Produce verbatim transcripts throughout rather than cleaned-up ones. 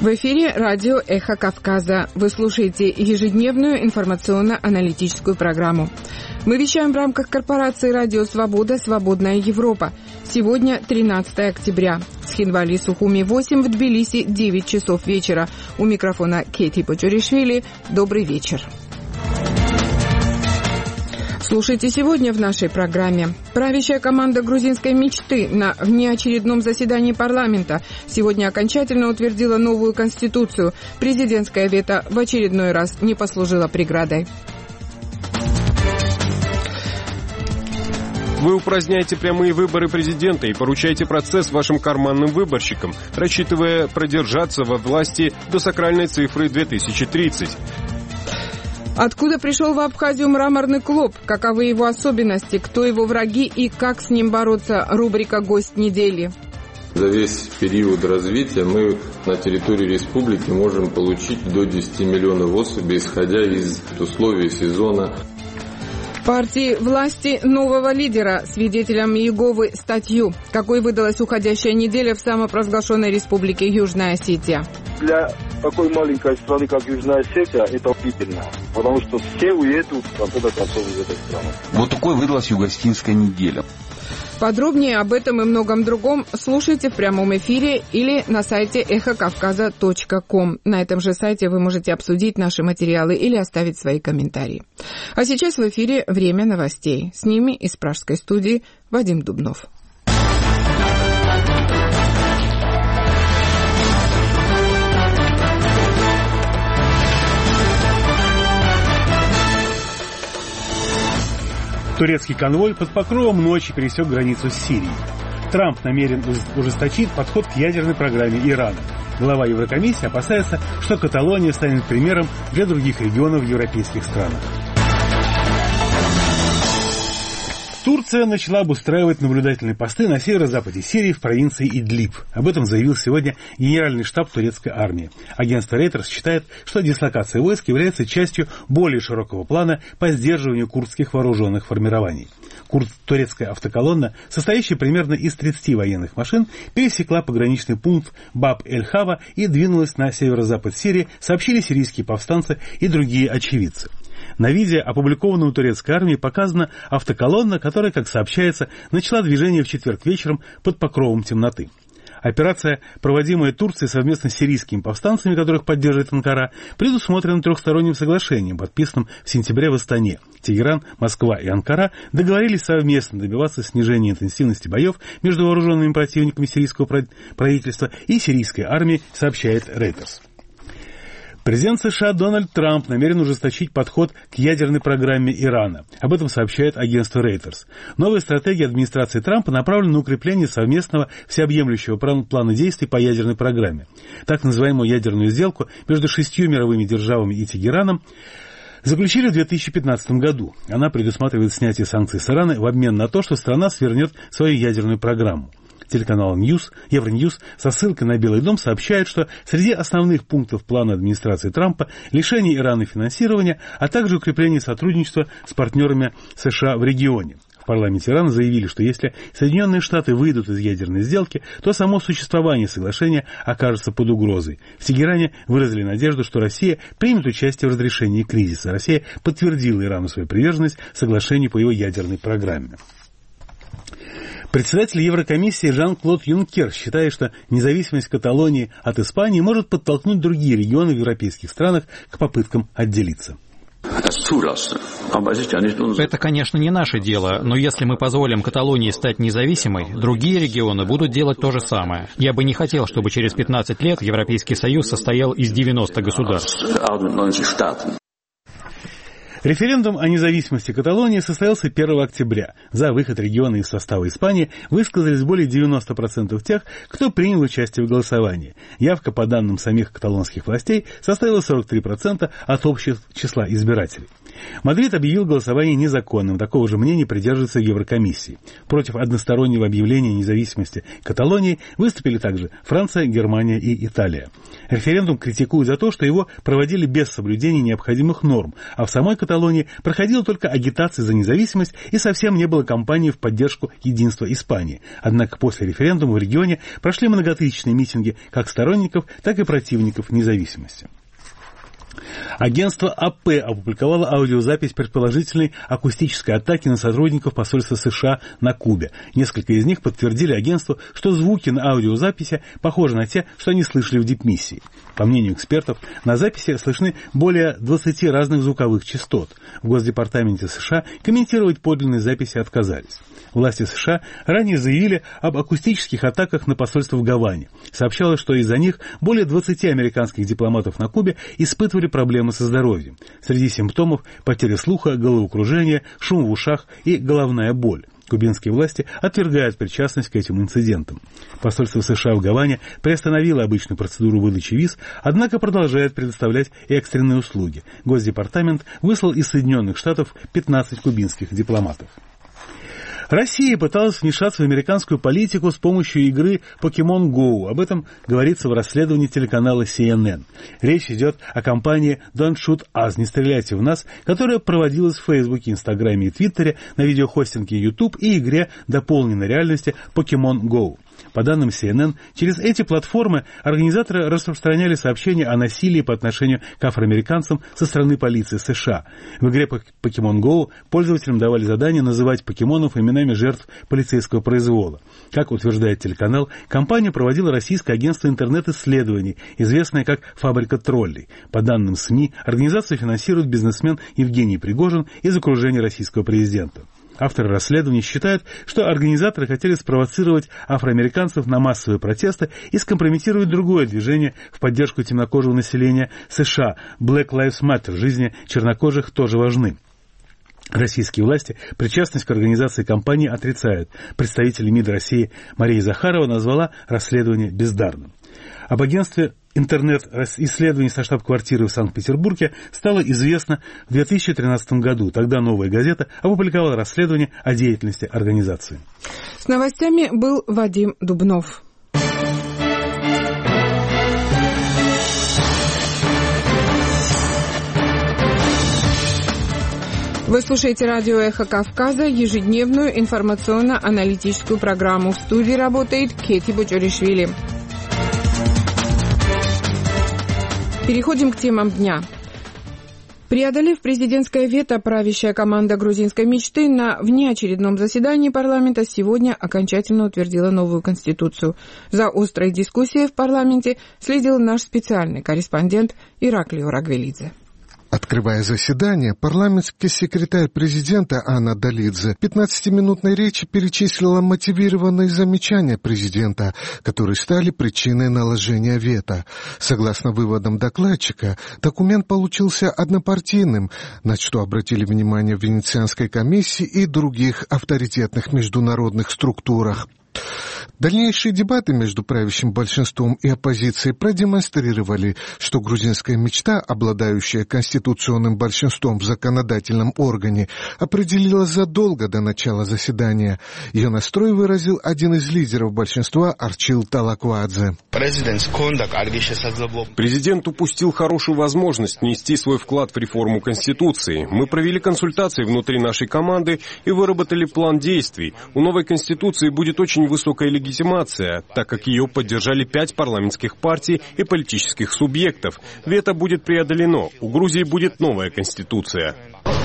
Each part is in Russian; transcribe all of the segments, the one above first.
В эфире радио «Эхо Кавказа». Вы слушаете ежедневную информационно-аналитическую программу. Мы вещаем в рамках корпорации «Радио Свобода. Свободная Европа». Сегодня тринадцатое октября. С Хинвали Сухуми восемь, в Тбилиси девять часов вечера. У микрофона Кейти Почуришвили. Добрый вечер. Слушайте сегодня в нашей программе. Правящая команда грузинской мечты на внеочередном заседании парламента сегодня окончательно утвердила новую конституцию. Президентское вето в очередной раз не послужило преградой. Вы упраздняете прямые выборы президента и поручаете процесс вашим карманным выборщикам, рассчитывая продержаться во власти до сакральной цифры две тысячи тридцать. Откуда пришел в Абхазию мраморный клоп? Каковы его особенности? Кто его враги и как с ним бороться? Рубрика «Гость недели». За весь период развития мы на территории республики можем получить до десяти миллионов особей, исходя из условий сезона. Партии власти нового лидера, свидетелям Иеговы, статью. Какой выдалась уходящая неделя в самопровозглашенной республике Южная Осетия? Для такой маленькой страны, как Южная Осетия, это удивительно, потому что все уедут в конце концов из этой страны. Вот такой выдалась югостинская неделя. Подробнее об этом и многом другом слушайте в прямом эфире или на сайте эхо кавказа точка ком. На этом же сайте вы можете обсудить наши материалы или оставить свои комментарии. А сейчас в эфире «Время новостей». С ними из пражской студии Вадим Дубнов. Турецкий конвой под покровом ночи пересек границу с Сирией. Трамп намерен ужесточить подход к ядерной программе Ирана. Глава Еврокомиссии опасается, что Каталония станет примером для других регионов в европейских странах. Турция начала обустраивать наблюдательные посты на северо-западе Сирии в провинции Идлиб. Об этом заявил сегодня генеральный штаб турецкой армии. Агентство Reuters считает, что дислокация войск является частью более широкого плана по сдерживанию курдских вооруженных формирований. Курд, турецкая автоколонна, состоящая примерно из тридцати военных машин, пересекла пограничный пункт Баб-эль-Хава и двинулась на северо-запад Сирии, сообщили сирийские повстанцы и другие очевидцы. На видео, опубликованном турецкой армией, показана автоколонна, которая, как сообщается, начала движение в четверг вечером под покровом темноты. Операция, проводимая Турцией совместно с сирийскими повстанцами, которых поддерживает Анкара, предусмотрена трехсторонним соглашением, подписанным в сентябре в Астане. Тегеран, Москва и Анкара договорились совместно добиваться снижения интенсивности боев между вооруженными противниками сирийского правительства и сирийской армией, сообщает Reuters. Президент США Дональд Трамп намерен ужесточить подход к ядерной программе Ирана. Об этом сообщает агентство Reuters. Новая стратегия администрации Трампа направлена на укрепление совместного всеобъемлющего плана действий по ядерной программе. Так называемую ядерную сделку между шестью мировыми державами и Тегераном заключили в две тысячи пятнадцатом году. Она предусматривает снятие санкций с Ирана в обмен на то, что страна свернет свою ядерную программу. Телеканал News, Евроньюз со ссылкой на Белый дом сообщает, что среди основных пунктов плана администрации Трампа лишение Ирана финансирования, а также укрепление сотрудничества с партнерами США в регионе. В парламенте Ирана заявили, что если Соединенные Штаты выйдут из ядерной сделки, то само существование соглашения окажется под угрозой. В Тегеране выразили надежду, что Россия примет участие в разрешении кризиса. Россия подтвердила Ирану свою приверженность соглашению по его ядерной программе. Председатель Еврокомиссии Жан-Клод Юнкер считает, что независимость Каталонии от Испании может подтолкнуть другие регионы в европейских странах к попыткам отделиться. Это, конечно, не наше дело, но если мы позволим Каталонии стать независимой, другие регионы будут делать то же самое. Я бы не хотел, чтобы через пятнадцать лет Европейский Союз состоял из девяноста государств. Референдум о независимости Каталонии состоялся первого октября. За выход региона из состава Испании высказались более девяноста процентов тех, кто принял участие в голосовании. Явка, по данным самих каталонских властей, составила сорок три процента от общего числа избирателей. Мадрид объявил голосование незаконным. Такого же мнения придерживается Еврокомиссии. Против одностороннего объявления независимости Каталонии выступили также Франция, Германия и Италия. Референдум критикуют за то, что его проводили без соблюдения необходимых норм, а в самой Каталонии Каталонии проходила только агитация за независимость и совсем не было кампании в поддержку единства Испании. Однако после референдума в регионе прошли многотысячные митинги как сторонников, так и противников независимости. Агентство АП опубликовало аудиозапись предположительной акустической атаки на сотрудников посольства США на Кубе. Несколько из них подтвердили агентству, что звуки на аудиозаписи похожи на те, что они слышали в дипмиссии. По мнению экспертов, на записи слышны более двадцати разных звуковых частот. В Госдепартаменте США комментировать подлинные записи отказались. Власти США ранее заявили об акустических атаках на посольство в Гаване. Сообщалось, что из-за них более двадцати американских дипломатов на Кубе испытывали проблемы со здоровьем. Среди симптомов – потеря слуха, головокружение, шум в ушах и головная боль. Кубинские власти отвергают причастность к этим инцидентам. Посольство США в Гаване приостановило обычную процедуру выдачи виз, однако продолжает предоставлять экстренные услуги. Госдепартамент выслал из Соединенных Штатов пятнадцать кубинских дипломатов. Россия пыталась вмешаться в американскую политику с помощью игры Pokemon Go. Об этом говорится в расследовании телеканала си эн эн. Речь идет о кампании «Don't shoot us», «Не стреляйте в нас», которая проводилась в Фейсбуке, Инстаграме и Твиттере, на видеохостинге YouTube и игре дополненной реальности Pokemon Go. По данным си эн эн, через эти платформы организаторы распространяли сообщения о насилии по отношению к афроамериканцам со стороны полиции США. В игре Pokemon Go пользователям давали задание называть покемонов именами жертв полицейского произвола. Как утверждает телеканал, кампанию проводило российское агентство интернет-исследований, известное как «Фабрика троллей». По данным СМИ, организацию финансирует бизнесмен Евгений Пригожин из окружения российского президента. Авторы расследования считают, что организаторы хотели спровоцировать афроамериканцев на массовые протесты и скомпрометировать другое движение в поддержку темнокожего населения США – Black Lives Matter. Жизни чернокожих тоже важны. Российские власти причастность к организации кампании отрицают. Представитель МИД России Мария Захарова назвала расследование бездарным. Об агентстве интернет-исследований со штаб-квартиры в Санкт-Петербурге стало известно в две тысячи тринадцатом году. Тогда «Новая газета» опубликовала расследование о деятельности организации. С новостями был Вадим Дубнов. Вы слушаете радио «Эхо Кавказа», ежедневную информационно-аналитическую программу. В студии работает Кети Бочоришвили. Переходим к темам дня. Преодолев президентское вето, правящая команда грузинской мечты на внеочередном заседании парламента сегодня окончательно утвердила новую конституцию. За острой дискуссией в парламенте следил наш специальный корреспондент Ираклий Орагвелидзе. Открывая заседание, парламентский секретарь президента Анна Долидзе в пятнадцатиминутной речи перечислила мотивированные замечания президента, которые стали причиной наложения вето. Согласно выводам докладчика, документ получился однопартийным, на что обратили внимание в Венецианской комиссии и других авторитетных международных структурах. Дальнейшие дебаты между правящим большинством и оппозицией продемонстрировали, что грузинская мечта, обладающая конституционным большинством в законодательном органе, определилась задолго до начала заседания. Ее настрой выразил один из лидеров большинства Арчил Талаквадзе. Президент упустил хорошую возможность внести свой вклад в реформу Конституции. Мы провели консультации внутри нашей команды и выработали план действий. У новой Конституции будет очень высокая легитимация, так как ее поддержали пять парламентских партий и политических субъектов. Вето будет преодолено. У Грузии будет новая Конституция.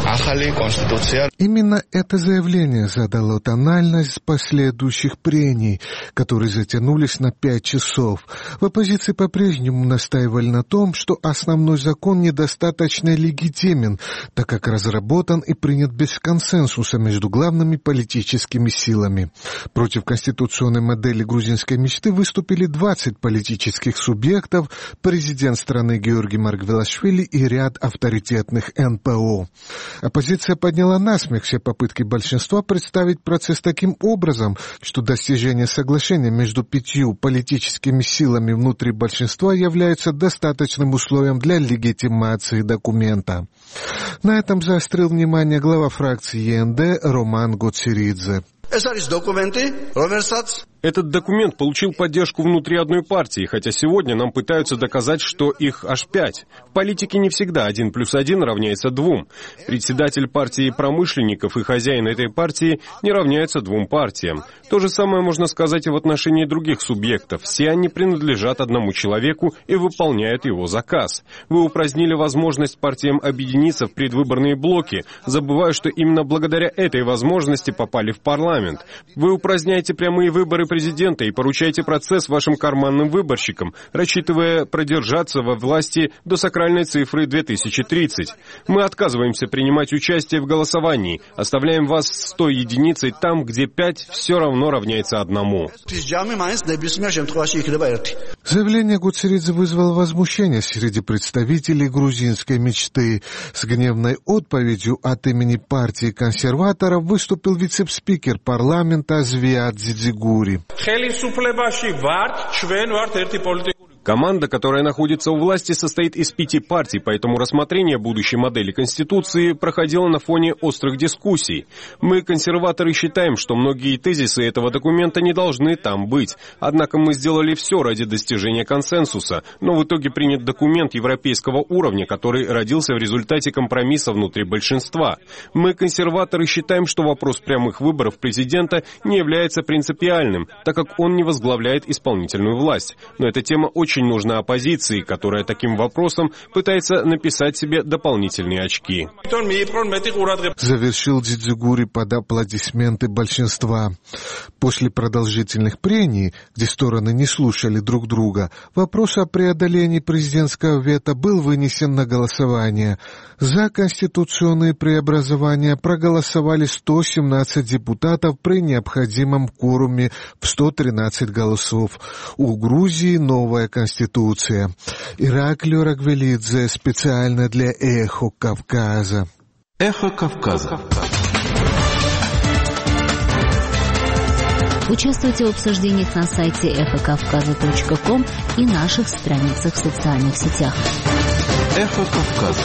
Именно это заявление задало тональность последующих прений, которые затянулись на пять часов. В оппозиции по-прежнему настаивали на том, что основной закон недостаточно легитимен, так как разработан и принят без консенсуса между главными политическими силами. Против конституционной модели грузинской мечты выступили двадцать политических субъектов, президент страны Георгий Маргвелашвили и ряд авторитетных эн пэ о. Оппозиция подняла насмех все попытки большинства представить процесс таким образом, что достижение соглашения между пятью политическими силами внутри большинства является достаточным условием для легитимации документа. На этом заострил внимание глава фракции е эн дэ Роман Гоцеридзе. Этот документ получил поддержку внутри одной партии, хотя сегодня нам пытаются доказать, что их аж пять. В политике не всегда один плюс один равняется двум. Председатель партии промышленников и хозяин этой партии не равняются двум партиям. То же самое можно сказать и в отношении других субъектов. Все они принадлежат одному человеку и выполняют его заказ. Вы упразднили возможность партиям объединиться в предвыборные блоки, забывая, что именно благодаря этой возможности попали в парламент. Вы упраздняете прямые выборы президента и поручаете процесс вашим карманным выборщикам, рассчитывая продержаться во власти до сакральной цифры две тысячи тридцать. Мы отказываемся принимать участие в голосовании, оставляем вас с той единицей там, где пять все равно равняется одному. Заявление Гуцеридзе вызвало возмущение среди представителей грузинской мечты. С гневной отповедью от имени партии консерваторов выступил вице-спикер парламента Звиат Дзидзигури. Команда, которая находится у власти, состоит из пяти партий, поэтому рассмотрение будущей модели Конституции проходило на фоне острых дискуссий. Мы, консерваторы, считаем, что многие тезисы этого документа не должны там быть. Однако мы сделали все ради достижения консенсуса, но в итоге принят документ европейского уровня, который родился в результате компромисса внутри большинства. Мы, консерваторы, считаем, что вопрос прямых выборов президента не является принципиальным, так как он не возглавляет исполнительную власть. Но эта тема очень нужна оппозиции, которая таким вопросом пытается написать себе дополнительные очки. Завершил Дзидзигури под аплодисменты большинства. После продолжительных прений, где стороны не слушали друг друга, вопрос о преодолении президентского вето был вынесен на голосование. За конституционные преобразования проголосовали сто семнадцать депутатов при необходимом кворуме в сто тринадцать голосов. У Грузии новая конституция. Конституция. Ираклио Рагвелидзе специально для «Эхо Кавказа». «Эхо Кавказа». Участвуйте в обсуждениях на сайте эхо кавказа точка ком и наших страницах в социальных сетях. «Эхо Кавказа».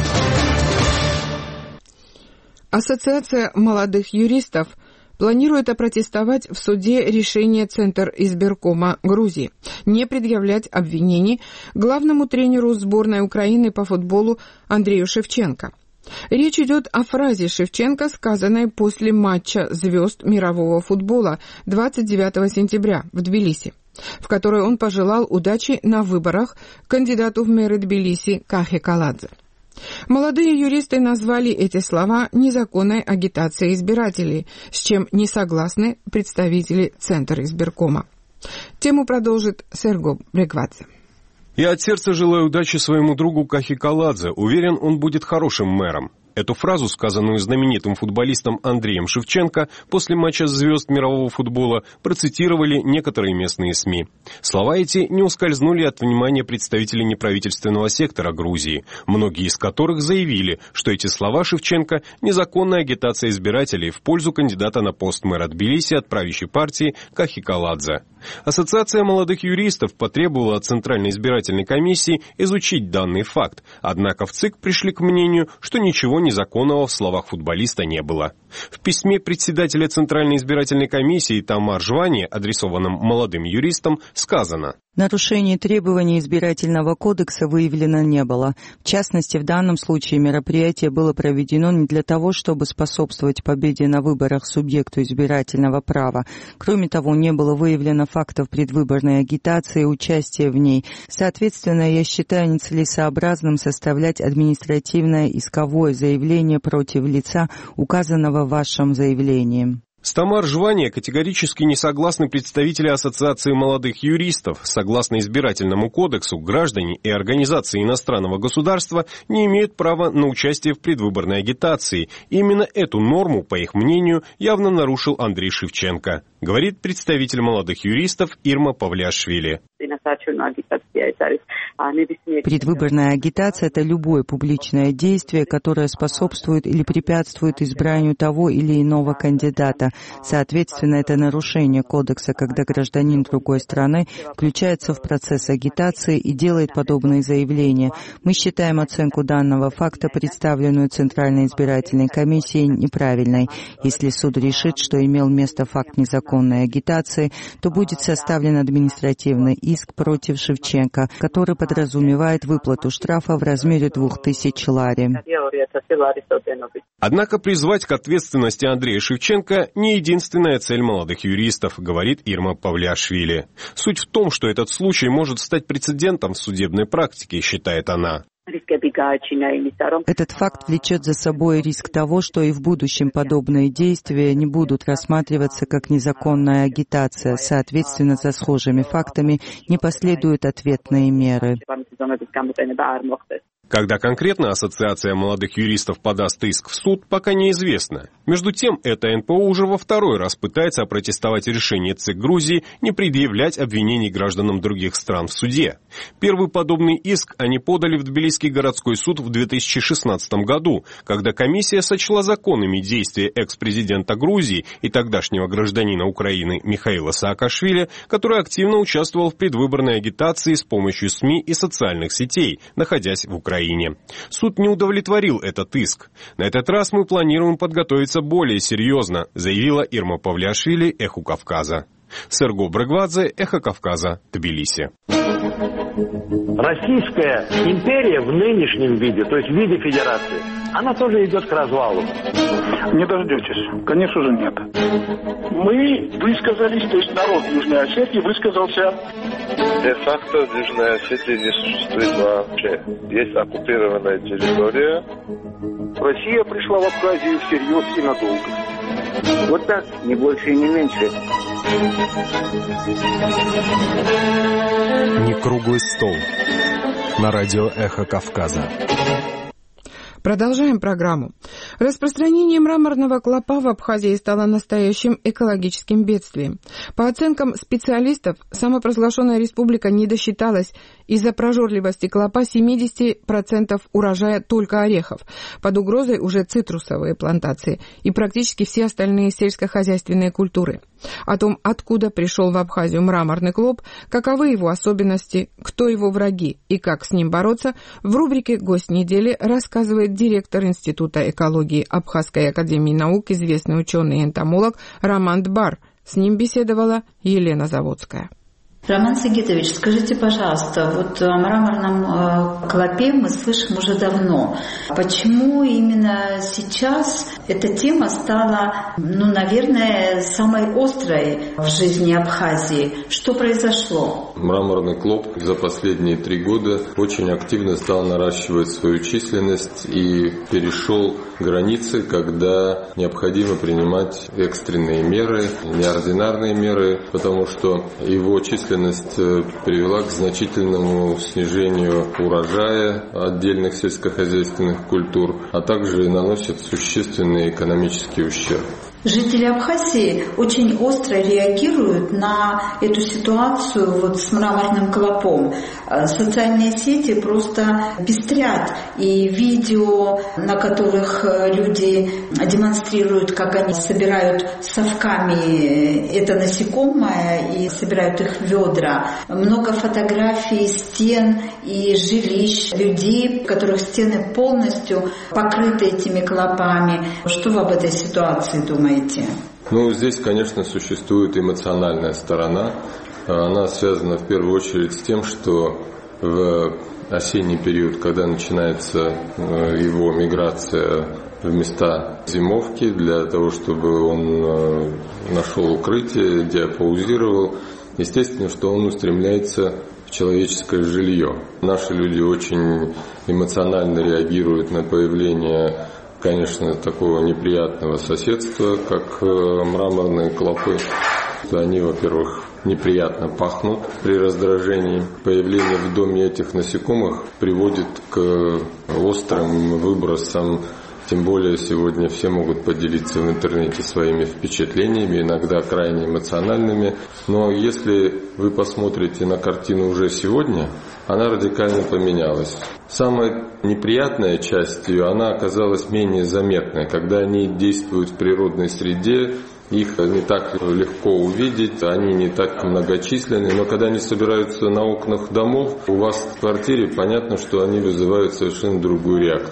Ассоциация молодых юристов планирует опротестовать в суде решение Центр избиркома Грузии не предъявлять обвинений главному тренеру сборной Украины по футболу Андрею Шевченко. Речь идет о фразе Шевченко, сказанной после матча звезд мирового футбола двадцать девятого сентября в Тбилиси, в которой он пожелал удачи на выборах кандидату в мэры Тбилиси Кахе Каладзе. Молодые юристы назвали эти слова незаконной агитацией избирателей, с чем не согласны представители Центра избиркома. Тему продолжит Серго Брегвадзе. Я от сердца желаю удачи своему другу Кахе Каладзе. Уверен, он будет хорошим мэром. Эту фразу, сказанную знаменитым футболистом Андреем Шевченко после матча звезд мирового футбола, процитировали некоторые местные СМИ. Слова эти не ускользнули от внимания представителей неправительственного сектора Грузии, многие из которых заявили, что эти слова Шевченко – незаконная агитация избирателей в пользу кандидата на пост мэра Тбилиси от правящей партии Кахе Каладзе. Ассоциация молодых юристов потребовала от Центральной избирательной комиссии изучить данный факт, однако в ЦИК пришли к мнению, что ничего незаконного в словах футболиста не было. В письме председателя Центральной избирательной комиссии Тамар Жвани, адресованном молодым юристам, сказано: нарушений требований избирательного кодекса выявлено не было. В частности, в данном случае мероприятие было проведено не для того, чтобы способствовать победе на выборах субъекту избирательного права. Кроме того, не было выявлено фактов предвыборной агитации и участия в ней. Соответственно, я считаю нецелесообразным составлять административное исковое заявление против лица, указанного в вашем заявлении. С Тамар Жвани категорически не согласны представители Ассоциации молодых юристов. Согласно избирательному кодексу, граждане и организации иностранного государства не имеют права на участие в предвыборной агитации. Именно эту норму, по их мнению, явно нарушил Андрей Шевченко, говорит представитель молодых юристов Ирма Павлиашвили. Предвыборная агитация – это любое публичное действие, которое способствует или препятствует избранию того или иного кандидата. Соответственно, это нарушение кодекса, когда гражданин другой страны включается в процесс агитации и делает подобные заявления. Мы считаем оценку данного факта, представленную Центральной избирательной комиссией, неправильной. Если суд решит, что имел место факт незаконного незаконной агитации, то будет составлен административный иск против Шевченко, который подразумевает выплату штрафа в размере двух тысяч лари. Однако призвать к ответственности Андрея Шевченко не единственная цель молодых юристов, говорит Ирма Павлиашвили. Суть в том, что этот случай может стать прецедентом в судебной практике, считает она. Этот факт влечет за собой риск того, что и в будущем подобные действия не будут рассматриваться как незаконная агитация. Соответственно, за схожими фактами не последуют ответные меры. Когда конкретно Ассоциация молодых юристов подаст иск в суд, пока неизвестно. Между тем, это эн пэ о уже во второй раз пытается опротестовать решение ЦИК Грузии не предъявлять обвинений гражданам других стран в суде. Первый подобный иск они подали в Тбилисский городской суд в две тысячи шестнадцатом году, когда комиссия сочла законными действия экс-президента Грузии и тогдашнего гражданина Украины Михаила Саакашвили, который активно участвовал в предвыборной агитации с помощью СМИ и социальных сетей, находясь в Украине. Суд не удовлетворил этот иск. На этот раз мы планируем подготовиться более серьезно, заявила Ирма Павлиашвили Эху Кавказа. Серго Брагвадзе, Эхо Кавказа, Тбилиси. Российская империя в нынешнем виде, то есть в виде федерации, она тоже идет к развалу. Не дождетесь. Конечно же нет. Мы высказались, то есть народ Южной Осетии высказался. Де-факто в Южной Осетии не существует вообще. Есть оккупированная территория. Россия пришла в Абхазию всерьез и надолго. Вот так, не больше и не меньше. Не круглый стол. На радио «Эхо Кавказа». Продолжаем программу. Распространение мраморного клопа в Абхазии стало настоящим экологическим бедствием. По оценкам специалистов, самопровозглашенная республика не досчиталась из-за прожорливости клопа семьдесят процентов урожая только орехов. Под угрозой уже цитрусовые плантации и практически все остальные сельскохозяйственные культуры. О том, откуда пришел в Абхазию мраморный клоп, каковы его особенности, кто его враги и как с ним бороться, в рубрике «Гость недели» рассказывает директор Института экологии Абхазской академии наук, известный ученый и энтомолог Роман Дбар. С ним беседовала Елена Заводская. Роман Сагитович, скажите, пожалуйста, вот о мраморном клопе мы слышим уже давно. Почему именно сейчас эта тема стала, ну, наверное, самой острой в жизни Абхазии? Что произошло? Мраморный клоп за последние три года очень активно стал наращивать свою численность и перешел границы, когда необходимо принимать экстренные меры, неординарные меры, потому что его численность привела к значительному снижению урожая отдельных сельскохозяйственных культур, а также наносит существенный экономический ущерб. Жители Абхазии очень остро реагируют на эту ситуацию вот с мраморным клопом. Социальные сети просто пестрят, и видео, на которых люди демонстрируют, как они собирают совками это насекомое и собирают их в ведра. Много фотографий стен и жилищ людей, у которых стены полностью покрыты этими клопами. Что вы об этой ситуации думаете? Ну, здесь, конечно, существует эмоциональная сторона. Она связана в первую очередь с тем, что в осенний период, когда начинается его миграция в места зимовки, для того, чтобы он нашел укрытие, диапаузировал, естественно, что он устремляется в человеческое жилье. Наши люди очень эмоционально реагируют на появление, конечно, такого неприятного соседства, как мраморные клопы. Они, во-первых, неприятно пахнут при раздражении. Появление в доме этих насекомых приводит к острым выбросам. Тем более сегодня все могут поделиться в интернете своими впечатлениями, иногда крайне эмоциональными. Но если вы посмотрите на картину уже сегодня, она радикально поменялась. Самая неприятная часть ее, она оказалась менее заметной. Когда они действуют в природной среде, их не так легко увидеть, они не так многочисленны, но когда они собираются на окнах домов, у вас в квартире, понятно, что они вызывают совершенно другую реакцию.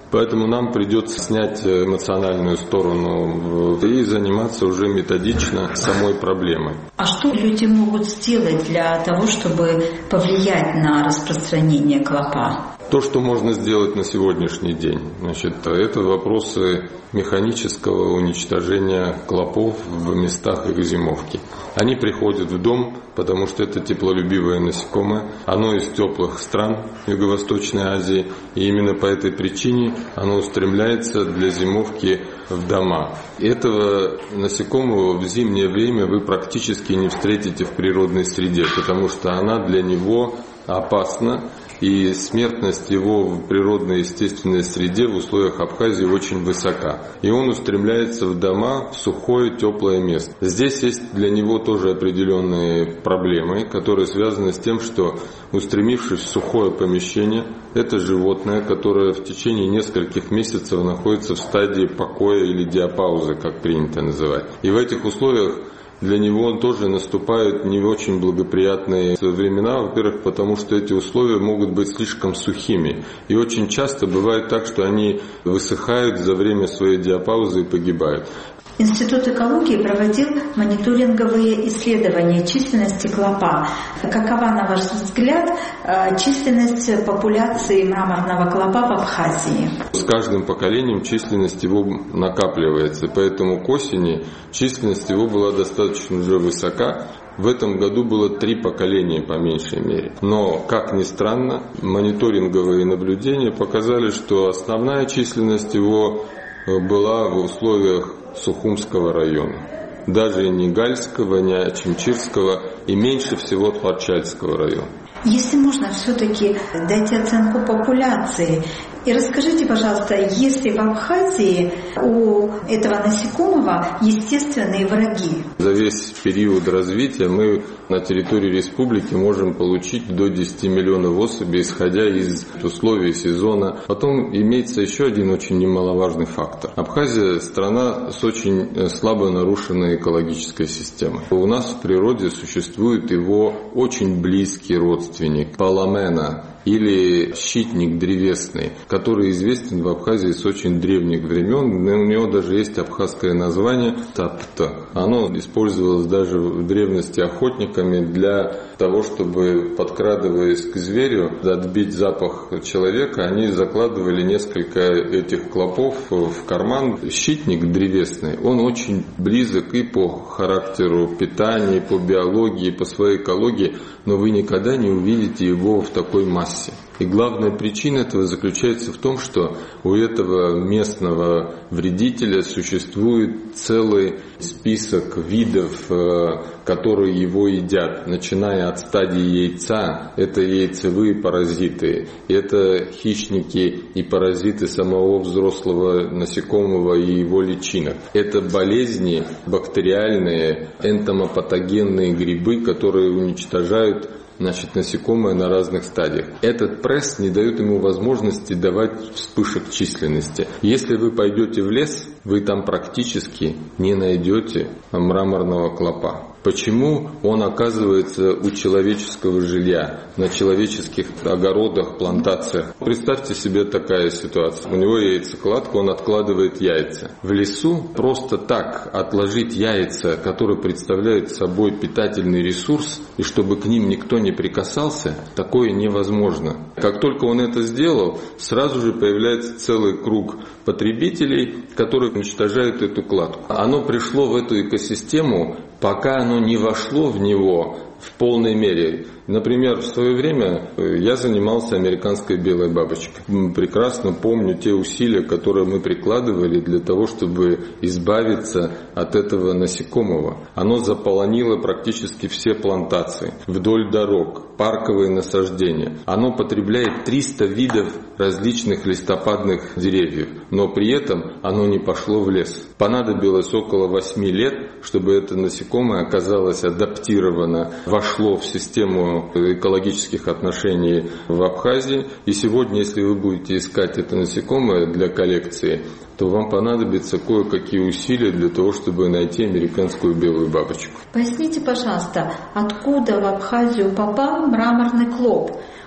Поэтому нам придется снять эмоциональную сторону и заниматься уже методично самой проблемой. А что люди могут сделать для того, чтобы повлиять на распространение клопа? То, что можно сделать на сегодняшний день, значит, это вопросы механического уничтожения клопов в местах их зимовки. Они приходят в дом, потому что это теплолюбивое насекомое. Оно из теплых стран Юго-Восточной Азии, и именно по этой причине оно устремляется для зимовки в дома. Этого насекомого в зимнее время вы практически не встретите в природной среде, потому что она для него опасна. И смертность его в природной естественной среде в условиях Абхазии очень высока. И он устремляется в дома, в сухое, теплое место. Здесь есть для него тоже определенные проблемы, которые связаны с тем, что, устремившись в сухое помещение, это животное, которое в течение нескольких месяцев находится в стадии покоя или диапаузы, как принято называть. И в этих условиях для него тоже наступают не очень благоприятные времена, во-первых, потому что эти условия могут быть слишком сухими. И очень часто бывает так, что они высыхают за время своей диапаузы и погибают. Институт экологии проводил мониторинговые исследования численности клопа. Какова, на ваш взгляд, численность популяции мраморного клопа в Абхазии? С каждым поколением численность его накапливается, поэтому к осени численность его была достаточно уже высока. В этом году было три поколения по меньшей мере. Но, как ни странно, мониторинговые наблюдения показали, что основная численность его была в условиях Сухумского района. Даже не Гальского, не Ачимчирского и меньше всего Тхарчальского района. Если можно, все-таки дайте оценку популяции. И расскажите, пожалуйста, есть ли в Абхазии у этого насекомого естественные враги? За весь период развития мы на территории республики можем получить до десяти миллионов особей, исходя из условий сезона. Потом имеется еще один очень немаловажный фактор. Абхазия – страна с очень слабо нарушенной экологической системой. У нас в природе существует его очень близкий родственник – паламена, или щитник древесный, который известен в Абхазии с очень древних времен. У него даже есть абхазское название тапта. Оно использовалось даже в древности охотниками для того, чтобы, подкрадываясь к зверю, отбить запах человека, они закладывали несколько этих клопов в карман. Щитник древесный, он очень близок и по характеру питания, и по биологии, и по своей экологии, но вы никогда не увидите его в такой массе. И главная причина этого заключается в том, что у этого местного вредителя существует целый список видов, которые его едят, начиная от стадии яйца. Это яйцевые паразиты, это хищники и паразиты самого взрослого насекомого и его личинок. Это болезни бактериальные, энтомопатогенные грибы, которые уничтожают Значит, насекомое на разных стадиях. Этот пресс не дает ему возможности давать вспышек численности. Если вы пойдете в лес, вы там практически не найдете мраморного клопа. Почему он оказывается у человеческого жилья, на человеческих огородах, плантациях? Представьте себе такая ситуация. У него яйцекладка, он откладывает яйца. В лесу просто так отложить яйца, которые представляют собой питательный ресурс, и чтобы к ним никто не прикасался, такое невозможно. Как только он это сделал, сразу же появляется целый круг потребителей, которые уничтожают эту кладку. Оно пришло в эту экосистему, пока оно не вошло в него в полной мере. Например, в свое время я занимался американской белой бабочкой. Прекрасно помню те усилия, которые мы прикладывали для того, чтобы избавиться от этого насекомого. Оно заполонило практически все плантации вдоль дорог, парковые насаждения. Оно потребляет триста видов различных листопадных деревьев, но при этом оно не пошло в лес. Понадобилось около восьми лет, чтобы это насекомое оказалось адаптировано, вошло в систему экологических отношений в Абхазии. И сегодня, если вы будете искать это насекомое для коллекции, то вам понадобится кое-какие усилия для того, чтобы найти американскую белую бабочку. Поясните, пожалуйста, откуда в Абхазию попал мраморный клоп?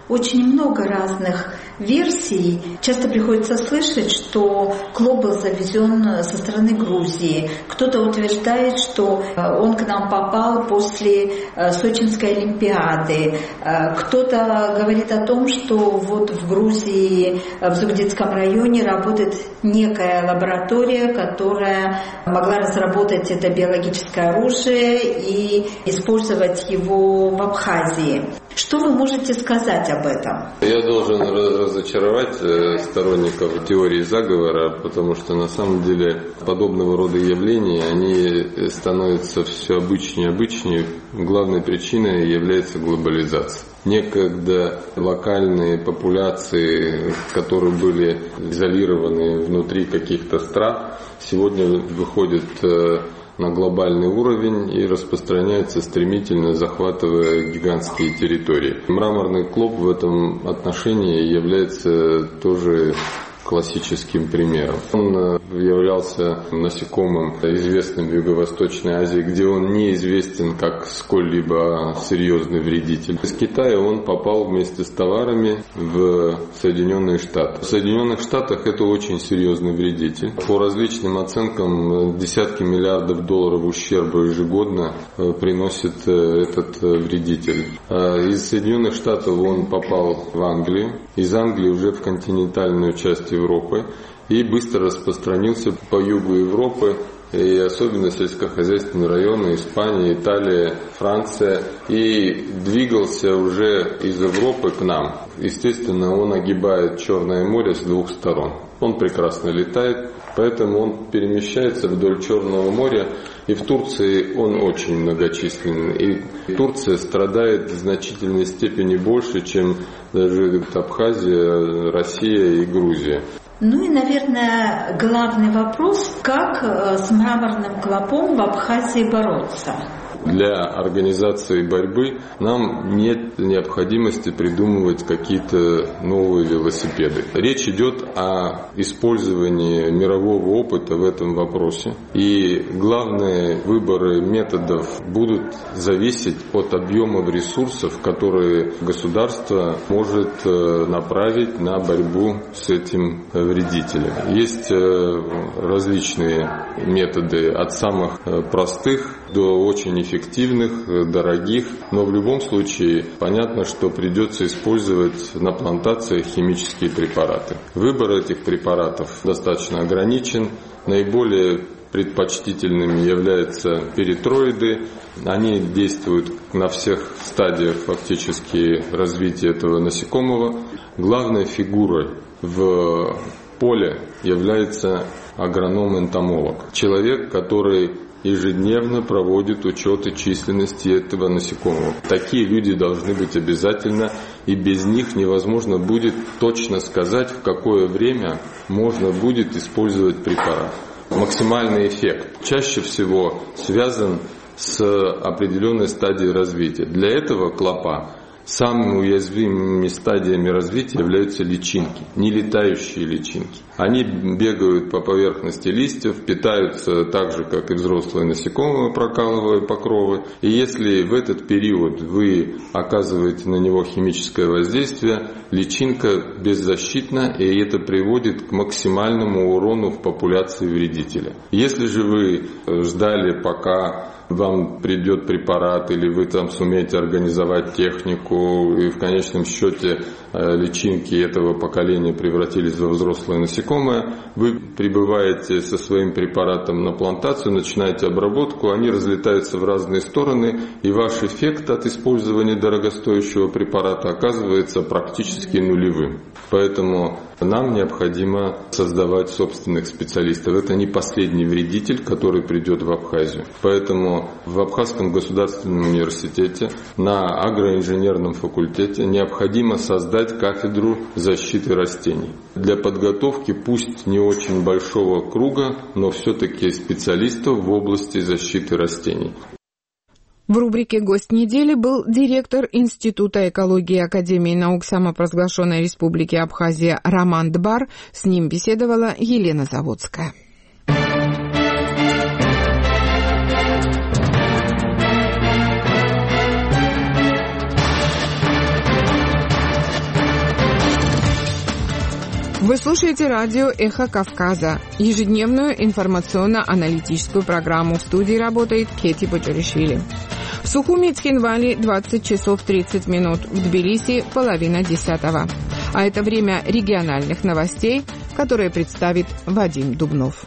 очень много разных версий. Часто приходится слышать, что клоп был завезен со стороны Грузии. Кто-то утверждает, что он к нам попал после Сочинской Олимпиады. Кто-то говорит о том, что вот в Грузии, в Зугдидском районе работает некая лаборатория, которая могла разработать это биологическое оружие и использовать его в Абхазии. Что вы можете сказать об этом? Я должен разочаровать сторонников теории заговора, потому что на самом деле подобного рода явления, они становятся все обычнее и обычнее. Главной причиной является глобализация. Некогда локальные популяции, которые были изолированы внутри каких-то стран, сегодня выходят на глобальный уровень и распространяется стремительно, захватывая гигантские территории. Мраморный клоп в этом отношении является тоже классическим примером. Он являлся насекомым, известным в Юго-Восточной Азии, где он неизвестен как сколь-либо серьезный вредитель. Из Китая он попал вместе с товарами в Соединенные Штаты. В Соединенных Штатах это очень серьезный вредитель. По различным оценкам, десятки миллиардов долларов ущерба ежегодно приносит этот вредитель. Из Соединенных Штатов он попал в Англию, из Англии уже в континентальную часть Европы и быстро распространился по югу Европы, и особенно сельскохозяйственные районы Испания, Италия, Франция, и двигался уже из Европы к нам. Естественно, он огибает Черное море с двух сторон. Он прекрасно летает, поэтому он перемещается вдоль Черного моря, и в Турции он очень многочисленный. И Турция страдает в значительной степени больше, чем даже Абхазия, Россия и Грузия. Ну и, наверное, главный вопрос, как с мраморным клопом в Абхазии бороться? Для организации борьбы нам нет необходимости придумывать какие-то новые велосипеды. Речь идет о использовании мирового опыта в этом вопросе. И главные выборы методов будут зависеть от объемов ресурсов, которые государство может направить на борьбу с этим вредителем. Есть различные методы, от самых простых до очень эффективных, дорогих, но в любом случае понятно, что придется использовать на плантациях химические препараты. Выбор этих препаратов достаточно ограничен. Наиболее предпочтительными являются перитроиды. Они действуют на всех стадиях фактически развития этого насекомого. Главной фигурой в поле является агроном-энтомолог. Человек, который ежедневно проводит учеты численности этого насекомого. Такие люди должны быть обязательно, и без них невозможно будет точно сказать, в какое время можно будет использовать препарат. Максимальный эффект чаще всего связан с определенной стадией развития. Для этого клопа самыми уязвимыми стадиями развития являются личинки, нелетающие личинки. Они бегают по поверхности листьев, питаются так же, как и взрослые насекомые, прокалывая покровы. И если в этот период вы оказываете на него химическое воздействие, личинка беззащитна, и это приводит к максимальному урону в популяции вредителя. Если же вы ждали, пока вам придет препарат, или вы там сумеете организовать технику, и в конечном счете личинки этого поколения превратились во взрослые насекомые, вы прибываете со своим препаратом на плантацию, начинаете обработку, они разлетаются в разные стороны, и ваш эффект от использования дорогостоящего препарата оказывается практически нулевым. Поэтому нам необходимо создавать собственных специалистов. Это не последний вредитель, который придет в Абхазию. Поэтому в Абхазском государственном университете на агроинженерном факультете необходимо создать кафедру защиты растений. Для подготовки пусть не очень большого круга, но все-таки специалистов в области защиты растений. В рубрике «Гость недели» был директор Института экологии Академии наук самопровозглашенной Республики Абхазия Роман Дбар. С ним беседовала Елена Заводская. слушаете радио «Эхо Кавказа», ежедневную информационно-аналитическую программу. В студии работает Кети Боджаришвили. В Сухуми Цхинвали двадцать часов тридцать минут, в Тбилиси половина десятого. А это время региональных новостей, которые представит Вадим Дубнов.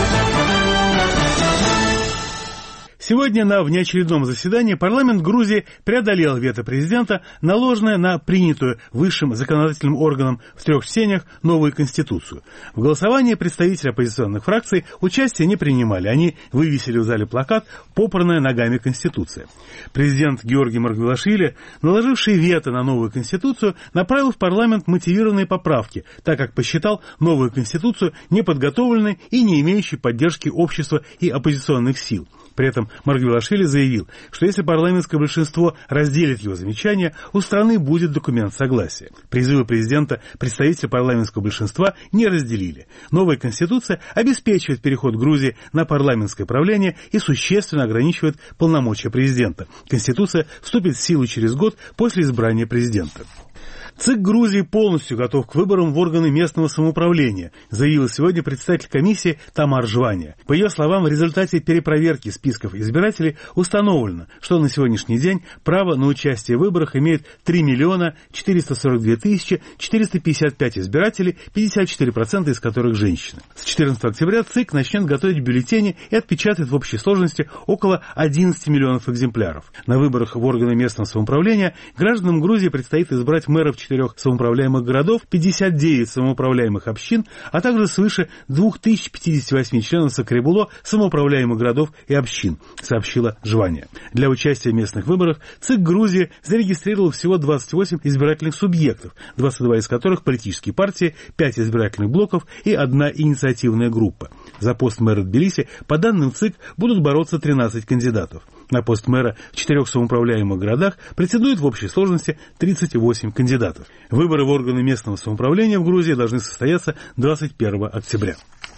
Сегодня на внеочередном заседании парламент Грузии преодолел вето президента, наложенное на принятую высшим законодательным органом в трех чтениях новую конституцию. В голосовании представители оппозиционных фракций участия не принимали. Они вывесили в зале плакат «Попранная ногами Конституция». Президент Георгий Маргвелашвили, наложивший вето на новую конституцию, направил в парламент мотивированные поправки, так как посчитал новую конституцию неподготовленной и не имеющей поддержки общества и оппозиционных сил. При этом Маргвелашвили заявил, что если парламентское большинство разделит его замечания, у страны будет документ согласия. Призывы президента представители парламентского большинства не разделили. Новая конституция обеспечивает переход Грузии на парламентское правление и существенно ограничивает полномочия президента. Конституция вступит в силу через год после избрания президента. ЦИК Грузии полностью готов к выборам в органы местного самоуправления, заявила сегодня представитель комиссии Тамар Жвания. По ее словам, в результате перепроверки списков избирателей установлено, что на сегодняшний день право на участие в выборах имеют три миллиона четыреста сорок две тысячи четыреста пятьдесят пять избирателей, пятьдесят четыре процента из которых женщины. С четырнадцатого октября ЦИК начнет готовить бюллетени и отпечатает в общей сложности около одиннадцати миллионов экземпляров. На выборах в органы местного самоуправления гражданам Грузии предстоит избрать мэров четырех самоуправляемых городов, пятьдесят девять самоуправляемых общин, а также свыше две тысячи пятьдесят восемь членов Сакребуло самоуправляемых городов и общин, сообщила Жвания. Для участия в местных выборах ЦИК Грузии зарегистрировал всего двадцать восемь избирательных субъектов, двадцать два из которых политические партии, пять избирательных блоков и одна инициативная группа. За пост мэра Тбилиси, по данным ЦИК, будут бороться тринадцать кандидатов. На пост мэра в четырех самоуправляемых городах претендует в общей сложности тридцать восемь кандидатов. Выборы в органы местного самоуправления в Грузии должны состояться двадцать первого октября.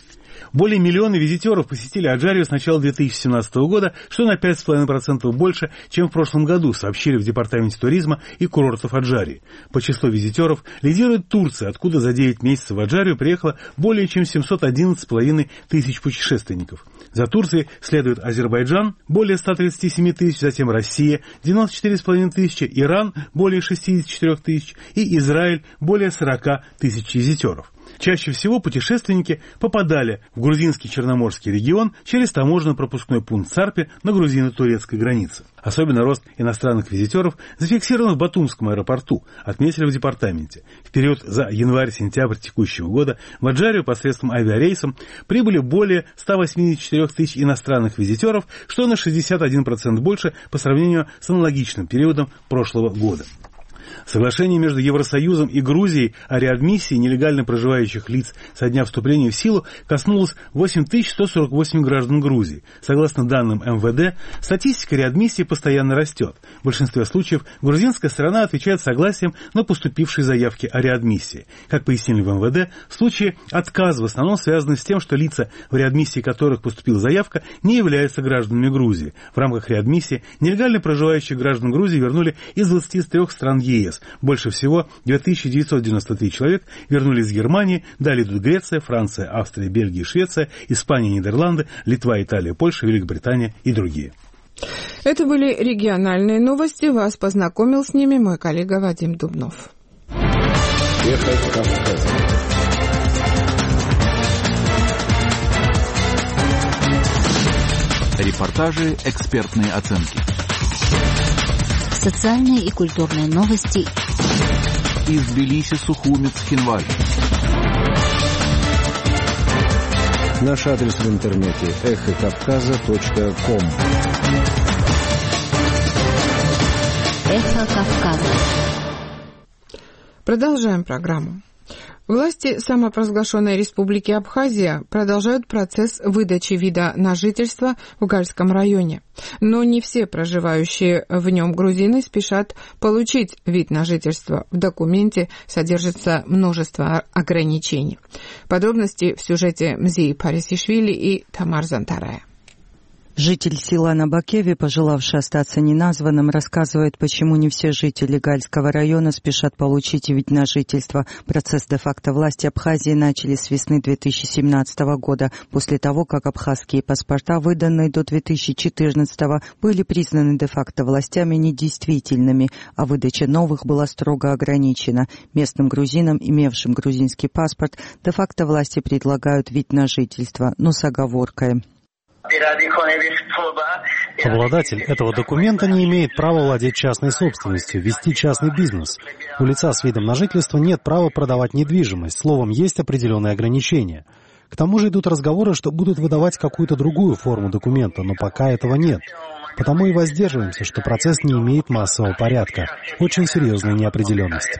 Более миллиона визитеров посетили Аджарию с начала две тысячи семнадцатого года, что на пять целых пять десятых процента больше, чем в прошлом году, сообщили в Департаменте туризма и курортов Аджарии. По числу визитеров лидирует Турция, откуда за девять месяцев в Аджарию приехало более чем семьсот одиннадцать с половиной тысяч путешественников. За Турцией следует Азербайджан, более ста тридцати семи тысяч, затем Россия, девяносто четыре с половиной тысячи, Иран, более шестьдесят четыре тысяч и Израиль, более сорока тысяч визитеров. Чаще всего путешественники попадали в грузинский Черноморский регион через таможенно-пропускной пункт Сарпи на грузино-турецкой границе. Особенно рост иностранных визитеров зафиксирован в Батумском аэропорту, отметили в департаменте. В период за январь-сентябрь текущего года в Аджарию посредством авиарейсом прибыли более ста восьмидесяти четырёх тысяч иностранных визитеров, что на шестьдесят один процент больше по сравнению с аналогичным периодом прошлого года. Соглашение между Евросоюзом и Грузией о реадмиссии нелегально проживающих лиц со дня вступления в силу коснулось восемь тысяч сто сорок восемь граждан Грузии. Согласно данным эм вэ дэ, статистика реадмиссии постоянно растет. В большинстве случаев грузинская сторона отвечает согласием на поступившие заявки о реадмиссии. Как пояснили в эм вэ дэ, случаи отказа в основном связаны с тем, что лица, в реадмиссии которых поступила заявка, не являются гражданами Грузии. В рамках реадмиссии нелегально проживающих граждан Грузии вернули из двадцати трёх стран е эс. Больше всего две тысячи девятьсот девяносто три человек вернулись из Германии, далее идут Греция, Франция, Австрия, Бельгия, Швеция, Испания, Нидерланды, Литва, Италия, Польша, Великобритания и другие. Это были региональные новости. Вас познакомил с ними мой коллега Вадим Дубнов. Эхо Кавказа. Репортажи, экспертные оценки. Социальные и культурные новости из Тбилиси, Сухуми, Цхинвали. Наш адрес в интернете эхо кавказа точка ком. Эхо Кавказа. Продолжаем программу. Власти самопровозглашенной республики Абхазия продолжают процесс выдачи вида на жительство в Гальском районе. Но не все проживающие в нем грузины спешат получить вид на жительство. В документе содержится множество ограничений. Подробности в сюжете Мзии Парисишвили и Тамар Зантарая. Житель села Набакеви, пожелавший остаться неназванным, рассказывает, почему не все жители Гальского района спешат получить вид на жительство. Процесс де-факто власти Абхазии начали с весны две тысячи семнадцатого года, после того, как абхазские паспорта, выданные до две тысячи четырнадцатого, были признаны де-факто властями недействительными, а выдача новых была строго ограничена. Местным грузинам, имевшим грузинский паспорт, де-факто власти предлагают вид на жительство, но с оговоркой. Обладатель этого документа не имеет права владеть частной собственностью, вести частный бизнес. У лица с видом на жительство нет права продавать недвижимость. Словом, есть определенные ограничения. К тому же идут разговоры, что будут выдавать какую-то другую форму документа, но пока этого нет. Потому и воздерживаемся, что процесс не имеет массового порядка. Очень серьезная неопределенность.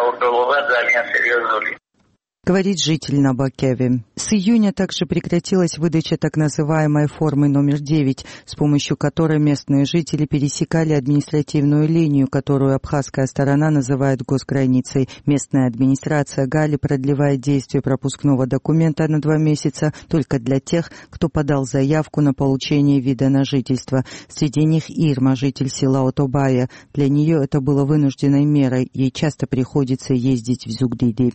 Говорит житель Набакеви. С июня также прекратилась выдача так называемой формы номер девять, с помощью которой местные жители пересекали административную линию, которую абхазская сторона называет госграницей. Местная администрация Гали продлевает действие пропускного документа на два месяца только для тех, кто подал заявку на получение вида на жительство. Среди них Ирма, житель села Отобая. Для нее это было вынужденной мерой, ей часто приходится ездить в Зугдиди.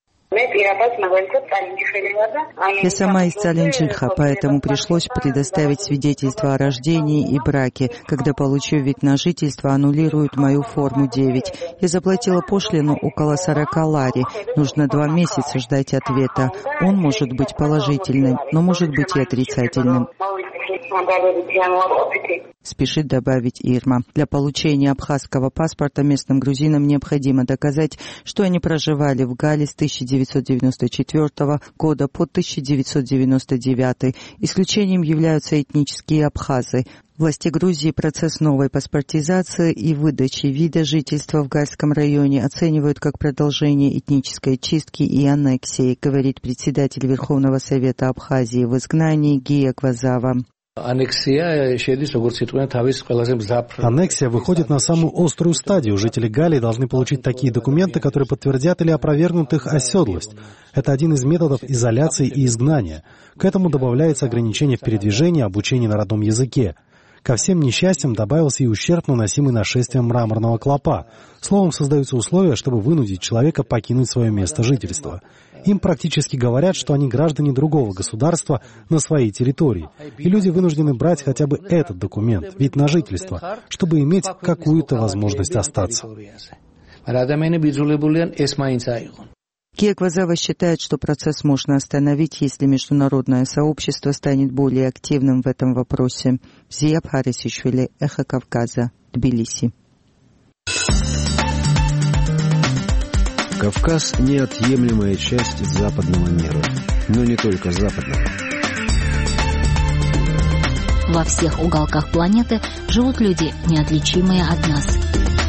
Я сама из Цалинджиха, поэтому пришлось предоставить свидетельство о рождении и браке. Когда получу вид на жительство, аннулируют мою форму девять. Я заплатила пошлину около сорока лари. Нужно два месяца ждать ответа. Он может быть положительным, но может быть и отрицательным. Спешит добавить Ирма. Для получения абхазского паспорта местным грузинам необходимо доказать, что они проживали в Гале с тысяча девятьсот девяносто четвёртого года по тысяча девятьсот девяносто девятый. Исключением являются этнические абхазы. Власти Грузии процесс новой паспортизации и выдачи вида жительства в Гальском районе оценивают как продолжение этнической чистки и аннексии, говорит председатель Верховного Совета Абхазии в изгнании Гия Квазава. Аннексия выходит на самую острую стадию. Жители Галии должны получить такие документы, которые подтвердят или опровергнут их оседлость. Это один из методов изоляции и изгнания. К этому добавляется ограничение в передвижении, обучение на родном языке. Ко всем несчастьям добавился и ущерб, наносимый нашествием мраморного клопа. Словом, создаются условия, чтобы вынудить человека покинуть свое место жительства. Им практически говорят, что они граждане другого государства на своей территории. И люди вынуждены брать хотя бы этот документ, вид на жительство, чтобы иметь какую-то возможность остаться. Гия Квазава считает, что процесс можно остановить, если международное сообщество станет более активным в этом вопросе. Зия Бхарисишвили, Эхо Кавказа, Тбилиси. Кавказ – неотъемлемая часть западного мира, но не только западного. Во всех уголках планеты живут люди, неотличимые от нас.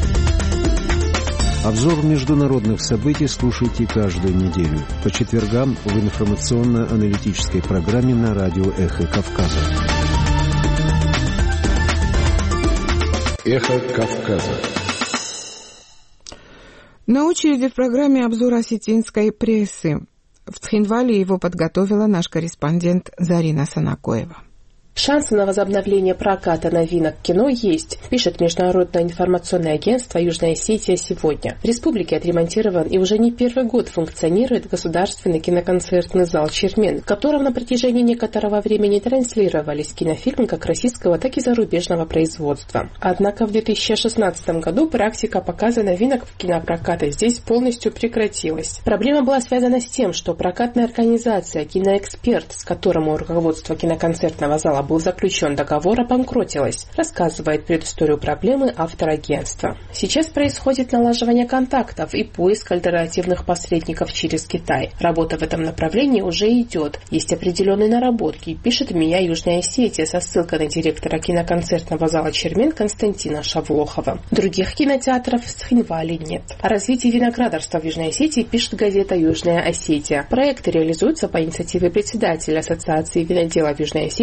Обзор международных событий слушайте каждую неделю по четвергам в информационно-аналитической программе на радио «Эхо Кавказа». «Эхо Кавказа». На очереди в программе обзор осетинской прессы. В Цхинвале его подготовила наш корреспондент Зарина Санакоева. Шансы на возобновление проката новинок кино есть, пишет Международное информационное агентство «Южная Осетия» сегодня. В республике отремонтирован и уже не первый год функционирует государственный киноконцертный зал «Чермен», в котором на протяжении некоторого времени транслировались кинофильмы как российского, так и зарубежного производства. Однако в две тысячи шестнадцатом году практика показа новинок в кинопроката здесь полностью прекратилась. Проблема была связана с тем, что прокатная организация «Киноэксперт», с которым у руководства киноконцертного зала был заключен договор, обанкротилась, рассказывает предысторию проблемы автор агентства. Сейчас происходит налаживание контактов и поиск альтернативных посредников через Китай. Работа в этом направлении уже идет. Есть определенные наработки, пишет МИА Южная Осетия со ссылкой на директора киноконцертного зала «Чермен» Константина Шавлохова. Других кинотеатров в Цхинвале нет. О развитии виноградарства в Южной Осетии пишет газета «Южная Осетия». Проекты реализуются по инициативе председателя Ассоциации виноделов Южной Осетии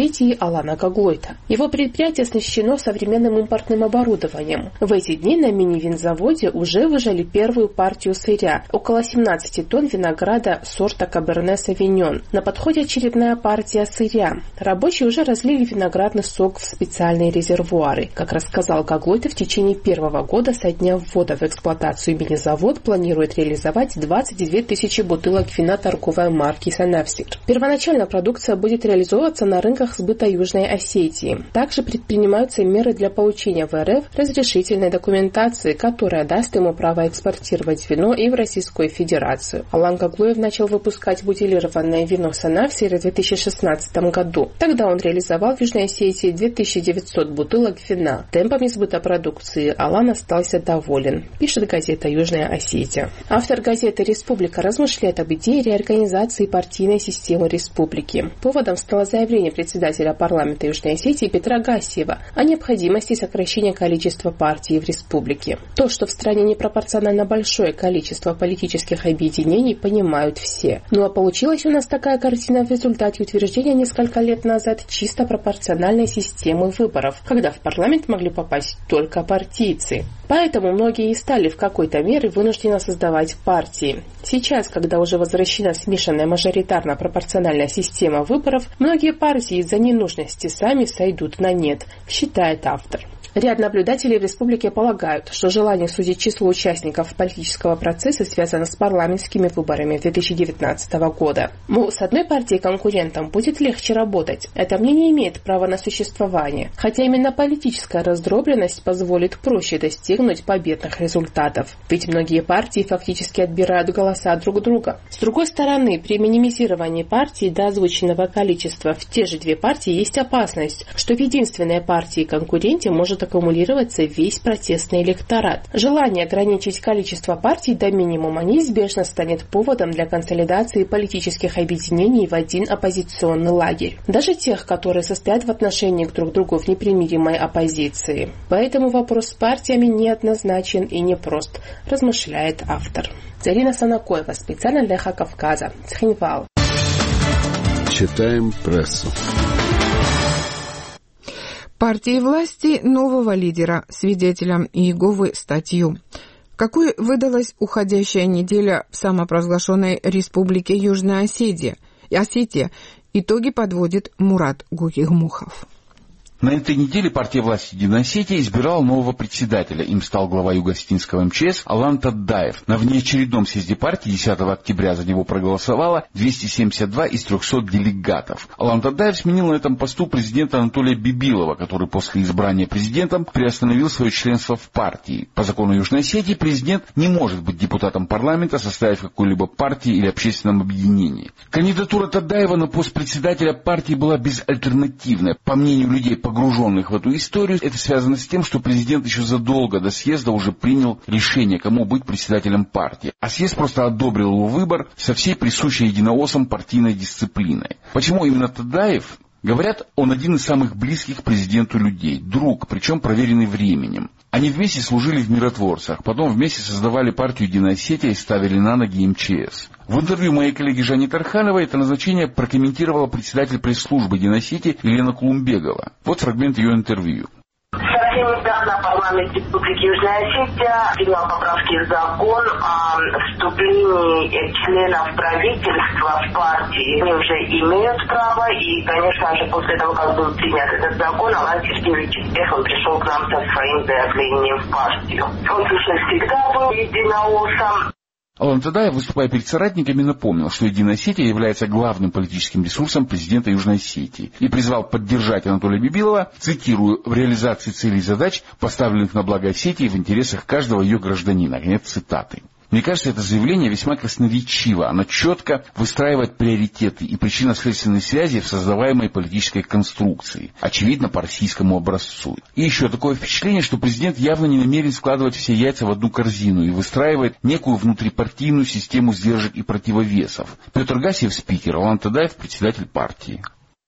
Алана Гаглойта. Его предприятие оснащено современным импортным оборудованием. В эти дни на мини-винзаводе уже выжали первую партию сырья – около семнадцать тонн винограда сорта Каберне Савиньон. На подходе очередная партия сырья. Рабочие уже разлили виноградный сок в специальные резервуары. Как рассказал Гаглойта, в течение первого года со дня ввода в эксплуатацию мини-завод планирует реализовать двадцать две тысячи бутылок вина торговой марки «Санавсир». Первоначально продукция будет реализовываться на рынках сбыта Южной Осетии. Также предпринимаются меры для получения в эр эф разрешительной документации, которая даст ему право экспортировать вино и в Российскую Федерацию. Алан Гаглоев начал выпускать бутилированное вино «Санавсир» в две тысячи шестнадцатом году. Тогда он реализовал в Южной Осетии две тысячи девятьсот бутылок вина. Темпами сбыта продукции Алан остался доволен, пишет газета «Южная Осетия». Автор газеты «Республика» размышляет об идее реорганизации партийной системы республики. Поводом стало заявление председателя парламента Южной Осетии Петра Гассиева о необходимости сокращения количества партий в республике. То, что в стране непропорционально большое количество политических объединений, понимают все. Ну а получилась у нас такая картина в результате утверждения несколько лет назад чисто пропорциональной системы выборов, когда в парламент могли попасть только партийцы. Поэтому многие и стали в какой-то мере вынуждены создавать партии. Сейчас, когда уже возвращена смешанная мажоритарно-пропорциональная система выборов, многие партии из-за ненужности сами сойдут на нет, считает автор. Ряд наблюдателей в республике полагают, что желание сузить число участников политического процесса связано с парламентскими выборами две тысячи девятнадцатого года. Мол, с одной партией конкурентам будет легче работать. Это мнение имеет право на существование, хотя именно политическая раздробленность позволит проще достигнуть победных результатов. Ведь многие партии фактически отбирают голоса друг друга. С другой стороны, при минимизировании партий до озвученного количества в те же две партии есть опасность, что в единственной партии-конкуренте может аккумулироваться весь протестный электорат. Желание ограничить количество партий до минимума неизбежно станет поводом для консолидации политических объединений в один оппозиционный лагерь. Даже тех, которые состоят в отношении к друг другу в непримиримой оппозиции. Поэтому вопрос с партиями неоднозначен и непрост, размышляет автор. Зарина Санакоева, специально для Эхо Кавказа, Цхинвал. Читаем прессу. Партии власти нового лидера, свидетелям Иеговы статью. Какой выдалась уходящая неделя в самопровозглашенной Республике Южная Осетия? Осетия. Итоги подводит Мурат Гукигмухов. На этой неделе партия власти Единой Осетии избирала нового председателя. Им стал глава Юго-Осетинского эм че эс Алан Таддаев. На внеочередном съезде партии десятого октября за него проголосовало двести семьдесят два из трехсот делегатов. Алан Таддаев сменил на этом посту президента Анатолия Бибилова, который после избрания президентом приостановил свое членство в партии. По закону Южной Осетии президент не может быть депутатом парламента, составив какой-либо партии или общественном объединении. Кандидатура Таддаева на пост председателя партии была безальтернативной. По мнению людей, погруженных в эту историю, это связано с тем, что президент еще задолго до съезда уже принял решение, кому быть председателем партии. А съезд просто одобрил его выбор со всей присущей единоосам партийной дисциплиной. Почему именно Таддаев? Говорят, он один из самых близких к президенту людей, друг, причем проверенный временем. Они вместе служили в миротворцах, потом вместе создавали партию Единая Осетия и ставили на ноги эм че эс. В интервью моей коллеги Жани Тархановой это назначение прокомментировала председатель пресс-службы Единой Осетии Елена Кулумбегова. Вот фрагмент ее интервью. Совсем недавно парламент Республики Южная Осетия принял поправки в закон о вступлении членов правительства в партии. Они уже имеют право, и, конечно же, после того, как был принят этот закон, Алан Сергеевич Успехов пришел к нам со своим заявлением в партию. Он, слушай, всегда был единоусом. Алан Таддаев, выступая перед соратниками, напомнил, что Единая Осетия является главным политическим ресурсом президента Южной Осетии и призвал поддержать Анатолия Бибилова, цитирую, в реализации целей и задач, поставленных на благо Осетии в интересах каждого ее гражданина. Конец цитаты. Мне кажется, это заявление весьма красноречиво. Оно четко выстраивает приоритеты и причинно-следственные связи в создаваемой политической конструкции. Очевидно, по российскому образцу. И еще такое впечатление, что президент явно не намерен складывать все яйца в одну корзину и выстраивает некую внутрипартийную систему сдержек и противовесов. Петр Гассиев — спикер, Алан Таддаев — председатель партии.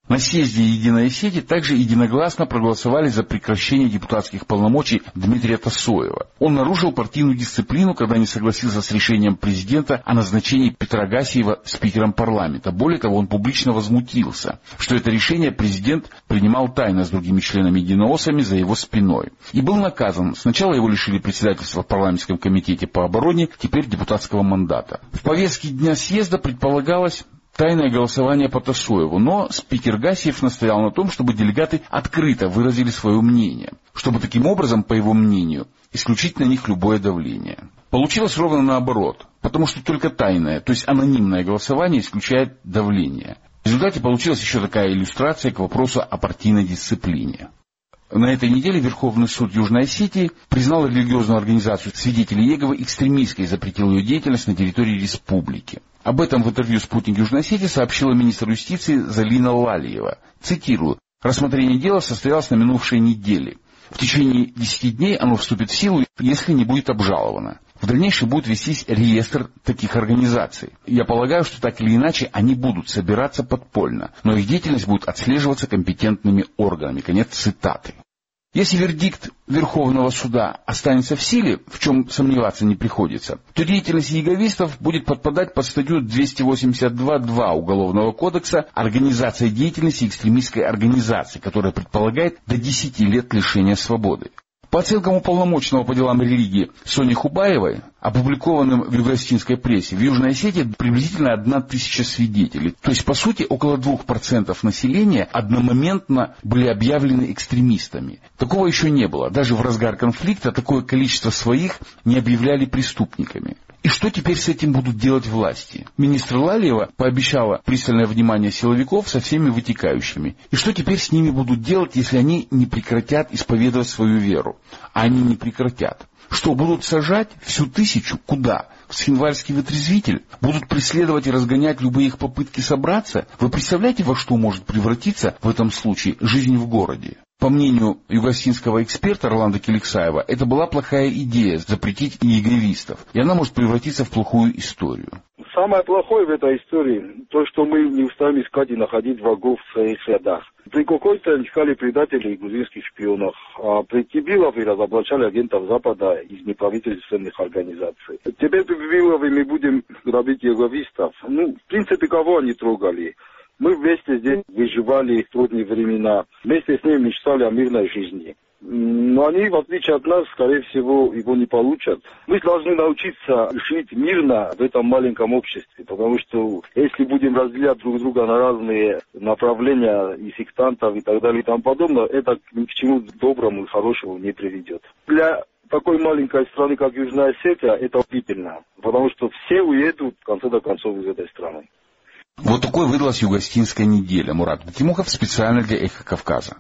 На съезде «Единой Осетии» также единогласно проголосовали за прекращение депутатских полномочий Дмитрия Тасоева. Он нарушил партийную дисциплину, когда не согласился с решением президента о назначении Петра Гасиева спикером парламента. Более того, он публично возмутился, что это решение президент принимал тайно с другими членами единоосами за его спиной. И был наказан. Сначала его лишили председательства в парламентском комитете по обороне, теперь депутатского мандата. В повестке дня съезда предполагалось тайное голосование по Тасоеву, но спикер Гасиев настоял на том, чтобы делегаты открыто выразили свое мнение, чтобы таким образом, по его мнению, исключить на них любое давление. Получилось ровно наоборот, потому что только тайное, то есть анонимное голосование исключает давление. В результате получилась еще такая иллюстрация к вопросу о партийной дисциплине. На этой неделе Верховный суд Южной Осетии признал религиозную организацию «Свидетели Иеговы» экстремистской и запретил ее деятельность на территории республики. Об этом в интервью «Спутник Южной Осетии» сообщила министр юстиции Залина Лалиева. Цитирую. «Рассмотрение дела состоялось на минувшей неделе. В течение десяти дней оно вступит в силу, если не будет обжаловано. В дальнейшем будет вестись реестр таких организаций. Я полагаю, что так или иначе они будут собираться подпольно, но их деятельность будет отслеживаться компетентными органами». Конец цитаты. Если вердикт Верховного суда останется в силе, в чем сомневаться не приходится, то деятельность иеговистов будет подпадать под статью двести восемьдесят два точка два Уголовного кодекса «Организация деятельности экстремистской организации», которая предполагает до десяти лет лишения свободы. По оценкам уполномоченного по делам религии Сони Хубаевой, опубликованным в юго-осетинской прессе, в Южной Осетии приблизительно одна тысяча свидетелей. То есть, по сути, около двух процентов населения одномоментно были объявлены экстремистами. Такого еще не было. Даже в разгар конфликта такое количество своих не объявляли преступниками. И что теперь с этим будут делать власти? Министр Лалиева пообещала пристальное внимание силовиков со всеми вытекающими. И что теперь с ними будут делать, если они не прекратят исповедовать свою веру? А они не прекратят. Что, будут сажать всю тысячу? Куда? В Схинвальский вытрезвитель? Будут преследовать и разгонять любые их попытки собраться? Вы представляете, во что может превратиться в этом случае жизнь в городе? По мнению юго-осетинского эксперта Роланда Келексаева, это была плохая идея запретить иеговистов, и она может превратиться в плохую историю. Самое плохое в этой истории, то, что мы не устаем искать и находить врагов в своих рядах. При какой-то искали предателей и грузинских шпионов, а при Кибилове разоблачали агентов Запада из неправительственных организаций. Теперь при Кибилове мы будем грабить иеговистов. Ну, в принципе, кого они трогали? Мы вместе здесь выживали в трудные времена, вместе с ними мечтали о мирной жизни. Но они, в отличие от нас, скорее всего, его не получат. Мы должны научиться жить мирно в этом маленьком обществе, потому что если будем разделять друг друга на разные направления и сектантов и так далее и тому подобное, это ни к чему доброму и хорошему не приведет. Для такой маленькой страны, как Южная Осетия, это удивительно, потому что все уедут, в конце концов, из этой страны. Вот такой выдалась юго-осетинская неделя. Мурат Батимухов специально для «Эхо Кавказа».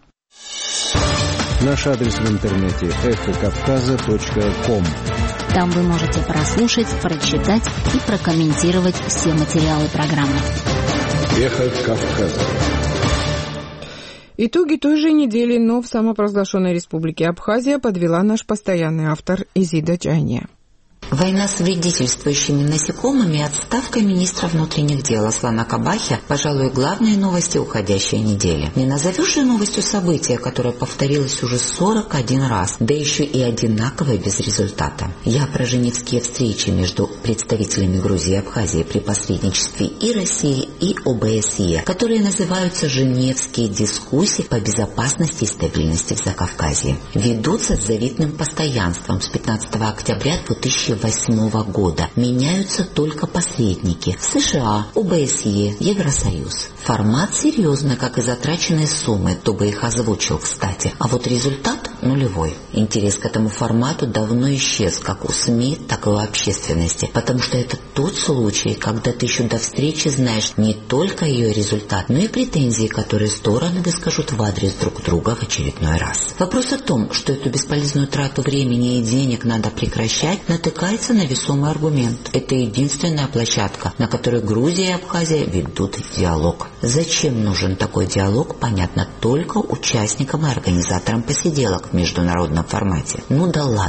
Наш адрес в интернете эхо кавказа точка ком. Там вы можете прослушать, прочитать и прокомментировать все материалы программы. «Эхо Кавказа». Итоги той же недели, но в самопровозглашенной республике Абхазия подвела наш постоянный автор Изида Джания. Война с вредительствующими насекомыми и отставка министра внутренних дел Аслана Кабахи, пожалуй, главные новости уходящей недели. Не назовешь же новостью события, которое повторилось уже сорок один раз, да еще и одинаково без результата. Я про женевские встречи между представителями Грузии и Абхазии при посредничестве и России, и о бэ эс е, которые называются «Женевские дискуссии по безопасности и стабильности в Закавказье». Ведутся с завидным постоянством с пятнадцатого октября две тысячи восьмого года. Меняются только посредники. США, о бэ эс е, Евросоюз. Формат серьезный, как и затраченные суммы, кто бы их озвучил, кстати. А вот результат нулевой. Интерес к этому формату давно исчез, как у СМИ, так и у общественности. Потому что это тот случай, когда ты еще до встречи знаешь не только ее результат, но и претензии, которые стороны выскажут в адрес друг друга в очередной раз. Вопрос о том, что эту бесполезную трату времени и денег надо прекращать, натыкается на весомый аргумент. Это единственная площадка, на которой Грузия и Абхазия ведут диалог. Зачем нужен такой диалог, понятно только участникам и организаторам посиделок в международном формате. Ну да ладно,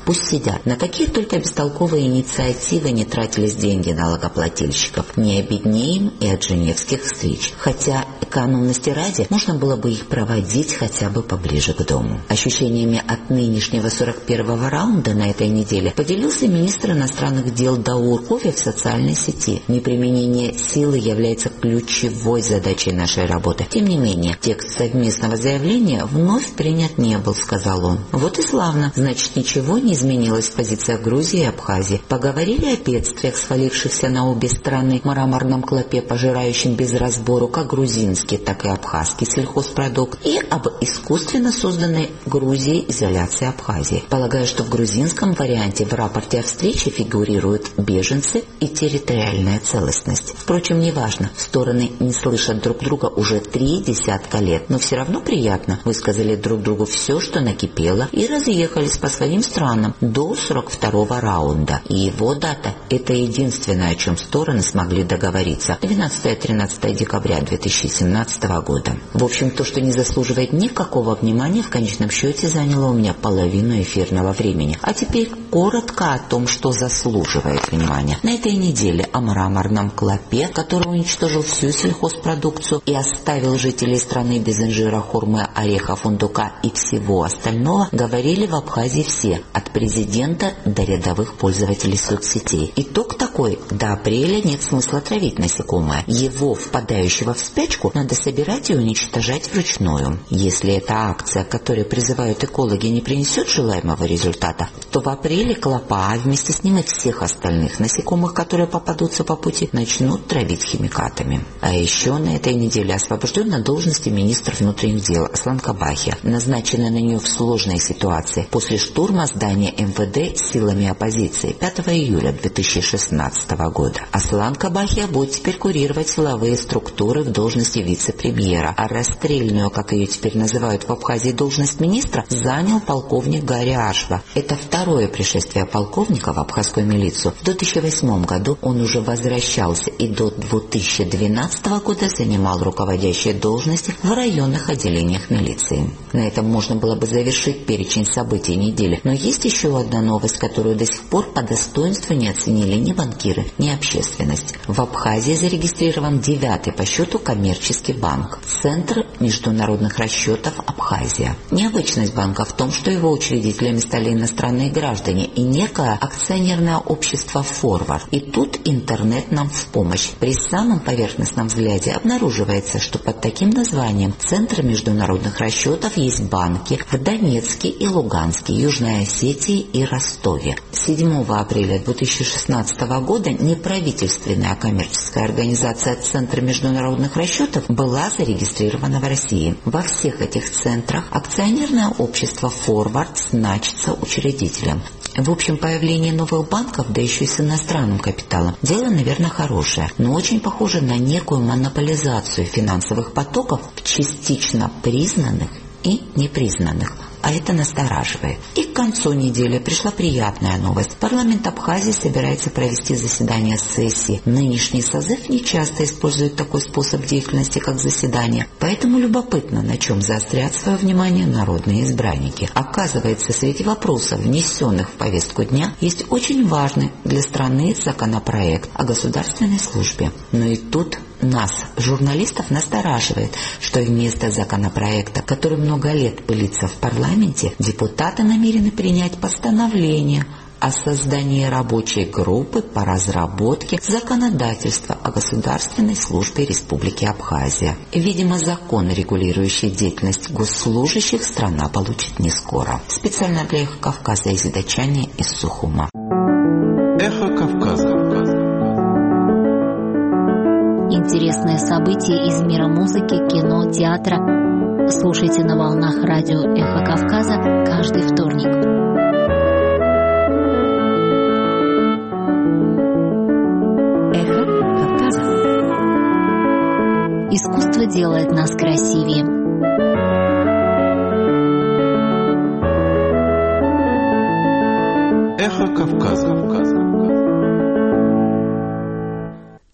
Пусть сидят. На какие только бестолковые инициативы не тратились деньги налогоплательщиков. Не обеднеем и от женевских встреч. Хотя экономности ради можно было бы их проводить хотя бы поближе к дому. Ощущениями от нынешнего сорок первого раунда на этой неделе поделился министр иностранных дел Даур Кофи в социальной сети. Неприменение силы является ключевой задачей нашей работы. Тем не менее, текст совместного заявления вновь принят не был, сказал он. Вот и славно. Значит, ничего не изменилось в позициях Грузии и Абхазии. Поговорили о бедствиях, свалившихся на обе страны, мраморном клопе, пожирающем без разбору как грузинский, так и абхазский сельхозпродукт, и об искусственно созданной Грузией изоляции Абхазии. Полагаю, что в грузинском варианте в рапорте о встрече фигурируют беженцы и территориальная целостность. Впрочем, неважно, стороны не слышат друг друга уже три десятка лет, но все равно приятно. Высказали друг другу все, что накипело, и разъехались по своим странам до сорок второго раунда. И его дата – это единственное, о чем стороны смогли договориться. двенадцатое-тринадцатое декабря две тысячи семнадцатого года. В общем, то, что не заслуживает никакого внимания, в конечном счете заняло у меня половину эфирного времени. А теперь коротко о том, что заслуживает внимания. На этой неделе о мраморном клопе, который уничтожил всю сельхозпродукцию и оставил жителей страны без инжира, хурмы, ореха, фундука и всего остального, говорили в Абхазии все, от президента до рядовых пользователей соцсетей. Итог такой: до апреля нет смысла травить насекомое. Его, впадающего в спячку, надо собирать и уничтожать вручную. Если эта акция, к которой призывают экологи, не принесет желаемого результата, то в апреле клопа, а вместе с ним и всех остальных насекомых, которые попадутся по пути, начнут травить химикатами. А еще на этой неделе освобожден на должности министр внутренних дел Аслан Кабахия, назначенный на нее в сложной ситуации после штурма здания эм вэ дэ силами оппозиции пятого июля две тысячи шестнадцатого года. Аслан Кабахия будет теперь курировать силовые структуры в должности вице-премьера, а расстрельную, как ее теперь называют в Абхазии, должность министра занял полковник Гари Ашва. Это второе пришествие полковника в абхазскую милицию. В две тысячи восьмом году он уже возвращался и до две тысячи двенадцатого года занимал руководящие должности в районных отделениях милиции. На этом можно было бы завершить перечень событий недели. Но есть еще одна новость, которую до сих пор по достоинству не оценили ни банкиры, ни общественность. В Абхазии зарегистрирован девятый по счету коммерческий банк – Центр международных расчетов Абхазия. Необычность банка в том, что его учредителями стали иностранные граждане и некое акционерное общество «Форвард». И тут интернет нам в помощь. При самом поверхностном взгляде обнаруживается, что под таким названием Центр международных расчетов есть банки в Донецке и Луганске, Южной Осетии и Ростове. седьмого апреля две тысячи шестнадцатого года неправительственная коммерческая организация Центр международных расчетов была зарегистрирована в России. Во всех этих центрах акционерное общество «Форвард» значится учредителем. В общем, появление новых банков, да еще и с иностранным капиталом, дело, наверное, хорошее, но очень похоже на некую монополизацию финансовых потоков в частично признанных и непризнанных. А это настораживает. И к концу недели пришла приятная новость. Парламент Абхазии собирается провести заседание сессии. Нынешний созыв не часто использует такой способ деятельности, как заседание. Поэтому любопытно, на чем заострят свое внимание народные избранники. Оказывается, среди вопросов, внесенных в повестку дня, есть очень важный для страны законопроект о государственной службе. Но и тут нас, журналистов, настораживает, что вместо законопроекта, который много лет пылится в парламенте, депутаты намерены принять постановление о создании рабочей группы по разработке законодательства о государственной службе Республики Абхазия. Видимо, закон, регулирующий деятельность госслужащих, страна получит не скоро. Специально для Эхо Кавказа из Дачани из Сухума. Эхо Кавказа. Интересные события из мира музыки, кино, театра. Слушайте на волнах радио «Эхо Кавказа» каждый вторник. Эхо Кавказа. Искусство делает нас красивее. Эхо Кавказа. И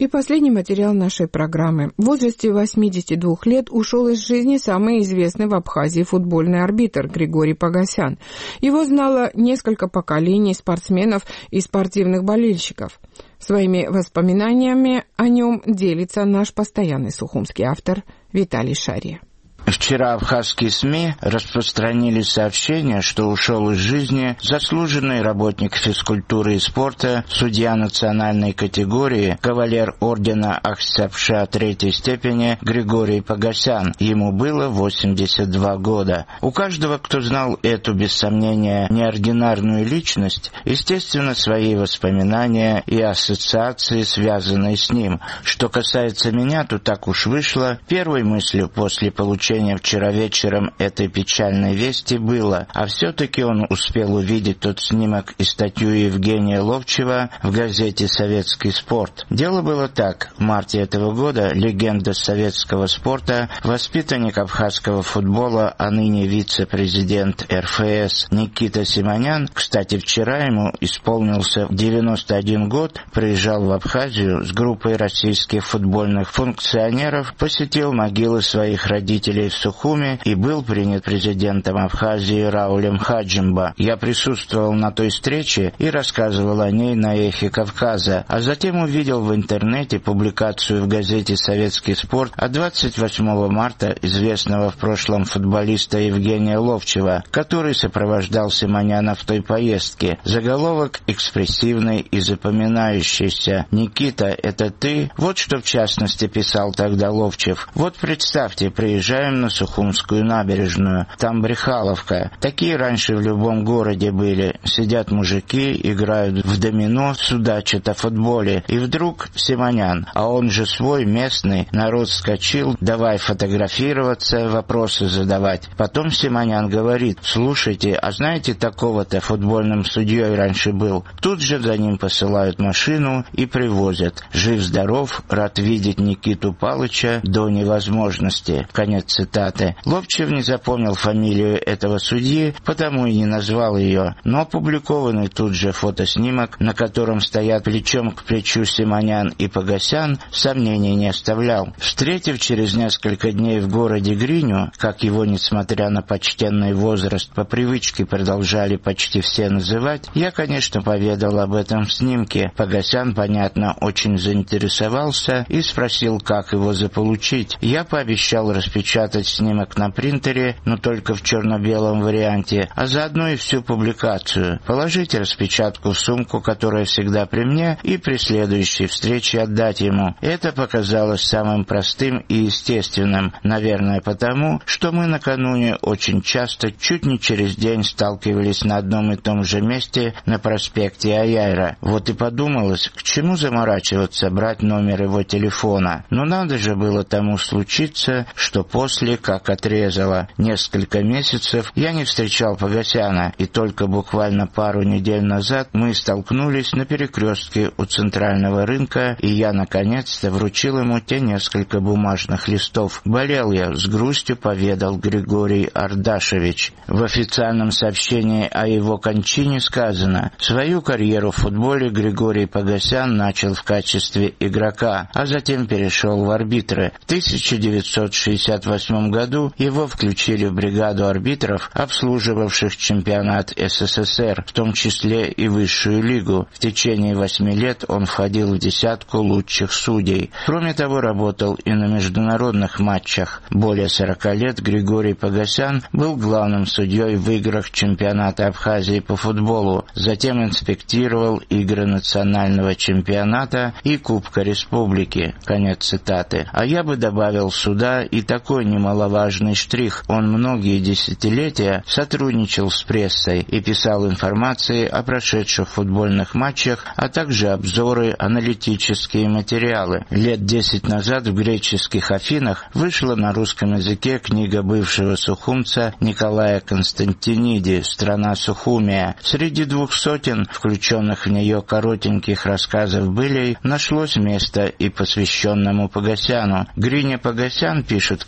последний материал нашей программы. В возрасте восьмидесяти двух лет ушел из жизни самый известный в Абхазии футбольный арбитр Григорий Погосян. Его знало несколько поколений спортсменов и спортивных болельщиков. Своими воспоминаниями о нем делится наш постоянный сухумский автор Виталий Шария. Вчера абхазские СМИ распространили сообщение, что ушел из жизни заслуженный работник физкультуры и спорта, судья национальной категории, кавалер ордена Ахсапша третьей степени Григорий Погосян. Ему было восемьдесят два года. У каждого, кто знал эту, без сомнения, неординарную личность, естественно, свои воспоминания и ассоциации, связанные с ним. Что касается меня, то так уж вышло. Первой мыслью после получения вчера вечером этой печальной вести было, а все-таки он успел увидеть тот снимок и статью Евгения Ловчева в газете «Советский спорт». Дело было так. В марте этого года легенда советского спорта, воспитанник абхазского футбола, а ныне вице-президент эр эф эс Никита Симонян, кстати, вчера ему исполнился девяносто один год, приезжал в Абхазию с группой российских футбольных функционеров, посетил могилы своих родителей в Сухуме и был принят президентом Абхазии Раулем Хаджимба. Я присутствовал на той встрече и рассказывал о ней на «Эхе Кавказа», а затем увидел в интернете публикацию в газете «Советский спорт» от двадцать восьмого марта известного в прошлом футболиста Евгения Ловчева, который сопровождал Симоняна в той поездке. Заголовок экспрессивный и запоминающийся. «Никита, это ты?» Вот что в частности писал тогда Ловчев. «Вот представьте, приезжаем на Сухумскую набережную. Там Брехаловка. Такие раньше в любом городе были. Сидят мужики, играют в домино, судачат о футболе. И вдруг Симонян, а он же свой, местный. Народ вскочил, давай фотографироваться, вопросы задавать. Потом Симонян говорит: слушайте, а знаете, такого-то футбольным судьей раньше был? Тут же за ним посылают машину и привозят. Жив-здоров, рад видеть Никиту Палыча до невозможности». Конец цитаты. Ловчев не запомнил фамилию этого судьи, потому и не назвал ее, но опубликованный тут же фотоснимок, на котором стоят плечом к плечу Симонян и Погосян, сомнений не оставлял. Встретив через несколько дней в городе Гриню, как его, несмотря на почтенный возраст, по привычке продолжали почти все называть, я, конечно, поведал об этом в снимке. Погосян, понятно, очень заинтересовался и спросил, как его заполучить. Я пообещал распечатать снимок на принтере, но только в черно-белом варианте, а заодно и всю публикацию. Положить распечатку в сумку, которая всегда при мне, и при следующей встрече отдать ему. Это показалось самым простым и естественным, наверное, потому, что мы накануне очень часто, чуть не через день, сталкивались на одном и том же месте на проспекте Аяйра. Вот и подумалось, к чему заморачиваться, брать номер его телефона. Но надо же было тому случиться, что после, как отрезало, несколько месяцев я не встречал Погосяна, и только буквально пару недель назад мы столкнулись на перекрестке у центрального рынка, и я наконец-то вручил ему те несколько бумажных листов. Болел я, с грустью поведал Григорий Ардашевич. В официальном сообщении о его кончине сказано: свою карьеру в футболе Григорий Погосян начал в качестве игрока, а затем перешел в арбитры. В тысяча девятьсот шестьдесят восьмом году его включили в бригаду арбитров, обслуживавших чемпионат эс эс эс эр, в том числе и высшую лигу. В течение восьми лет он входил в десятку лучших судей. Кроме того, работал и на международных матчах. Более сорока лет Григорий Погосян был главным судьей в играх чемпионата Абхазии по футболу, затем инспектировал игры национального чемпионата и Кубка Республики. Конец цитаты. А я бы добавил сюда и такой немаловажный штрих. Он многие десятилетия сотрудничал с прессой и писал информации о прошедших футбольных матчах, а также обзоры, аналитические материалы. Лет десять назад в греческих Афинах вышла на русском языке книга бывшего сухумца Николая Константиниди «Страна Сухумия». Среди двух сотен, включенных в нее коротеньких рассказов былей, нашлось место и посвященному Погосяну. Гриня Погосян, пишет Константиниди,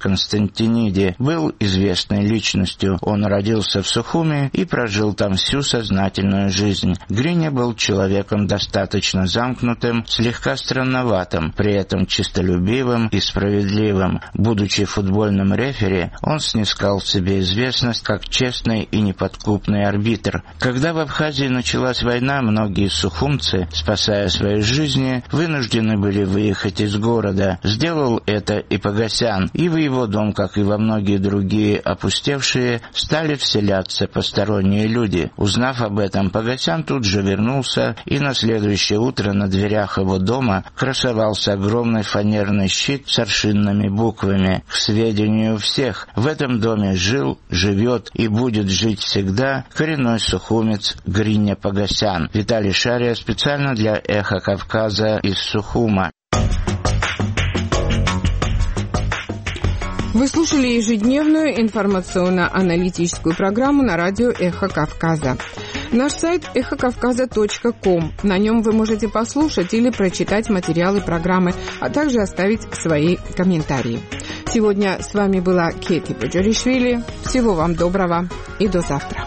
Сентениди, был известной личностью. Он родился в Сухуми и прожил там всю сознательную жизнь. Гриня был человеком достаточно замкнутым, слегка странноватым, при этом честолюбивым и справедливым. Будучи футбольным рефери, он снискал в себе известность как честный и неподкупный арбитр. Когда в Абхазии началась война, многие сухумцы, спасая свои жизни, вынуждены были выехать из города. Сделал это и Погосян, и в его дом, как и во многие другие опустевшие, стали вселяться посторонние люди. Узнав об этом, Погосян тут же вернулся, и на следующее утро на дверях его дома красовался огромный фанерный щит с аршинными буквами. К сведению всех, в этом доме жил, живет и будет жить всегда коренной сухумец Гриня Погосян. Виталий Шария специально для «Эхо Кавказа» из Сухума. Вы слушали ежедневную информационно-аналитическую программу на радио «Эхо Кавказа». Наш сайт эхо кавказа точка ком. На нем вы можете послушать или прочитать материалы программы, а также оставить свои комментарии. Сегодня с вами была Кети Поджаришвили. Всего вам доброго и до завтра.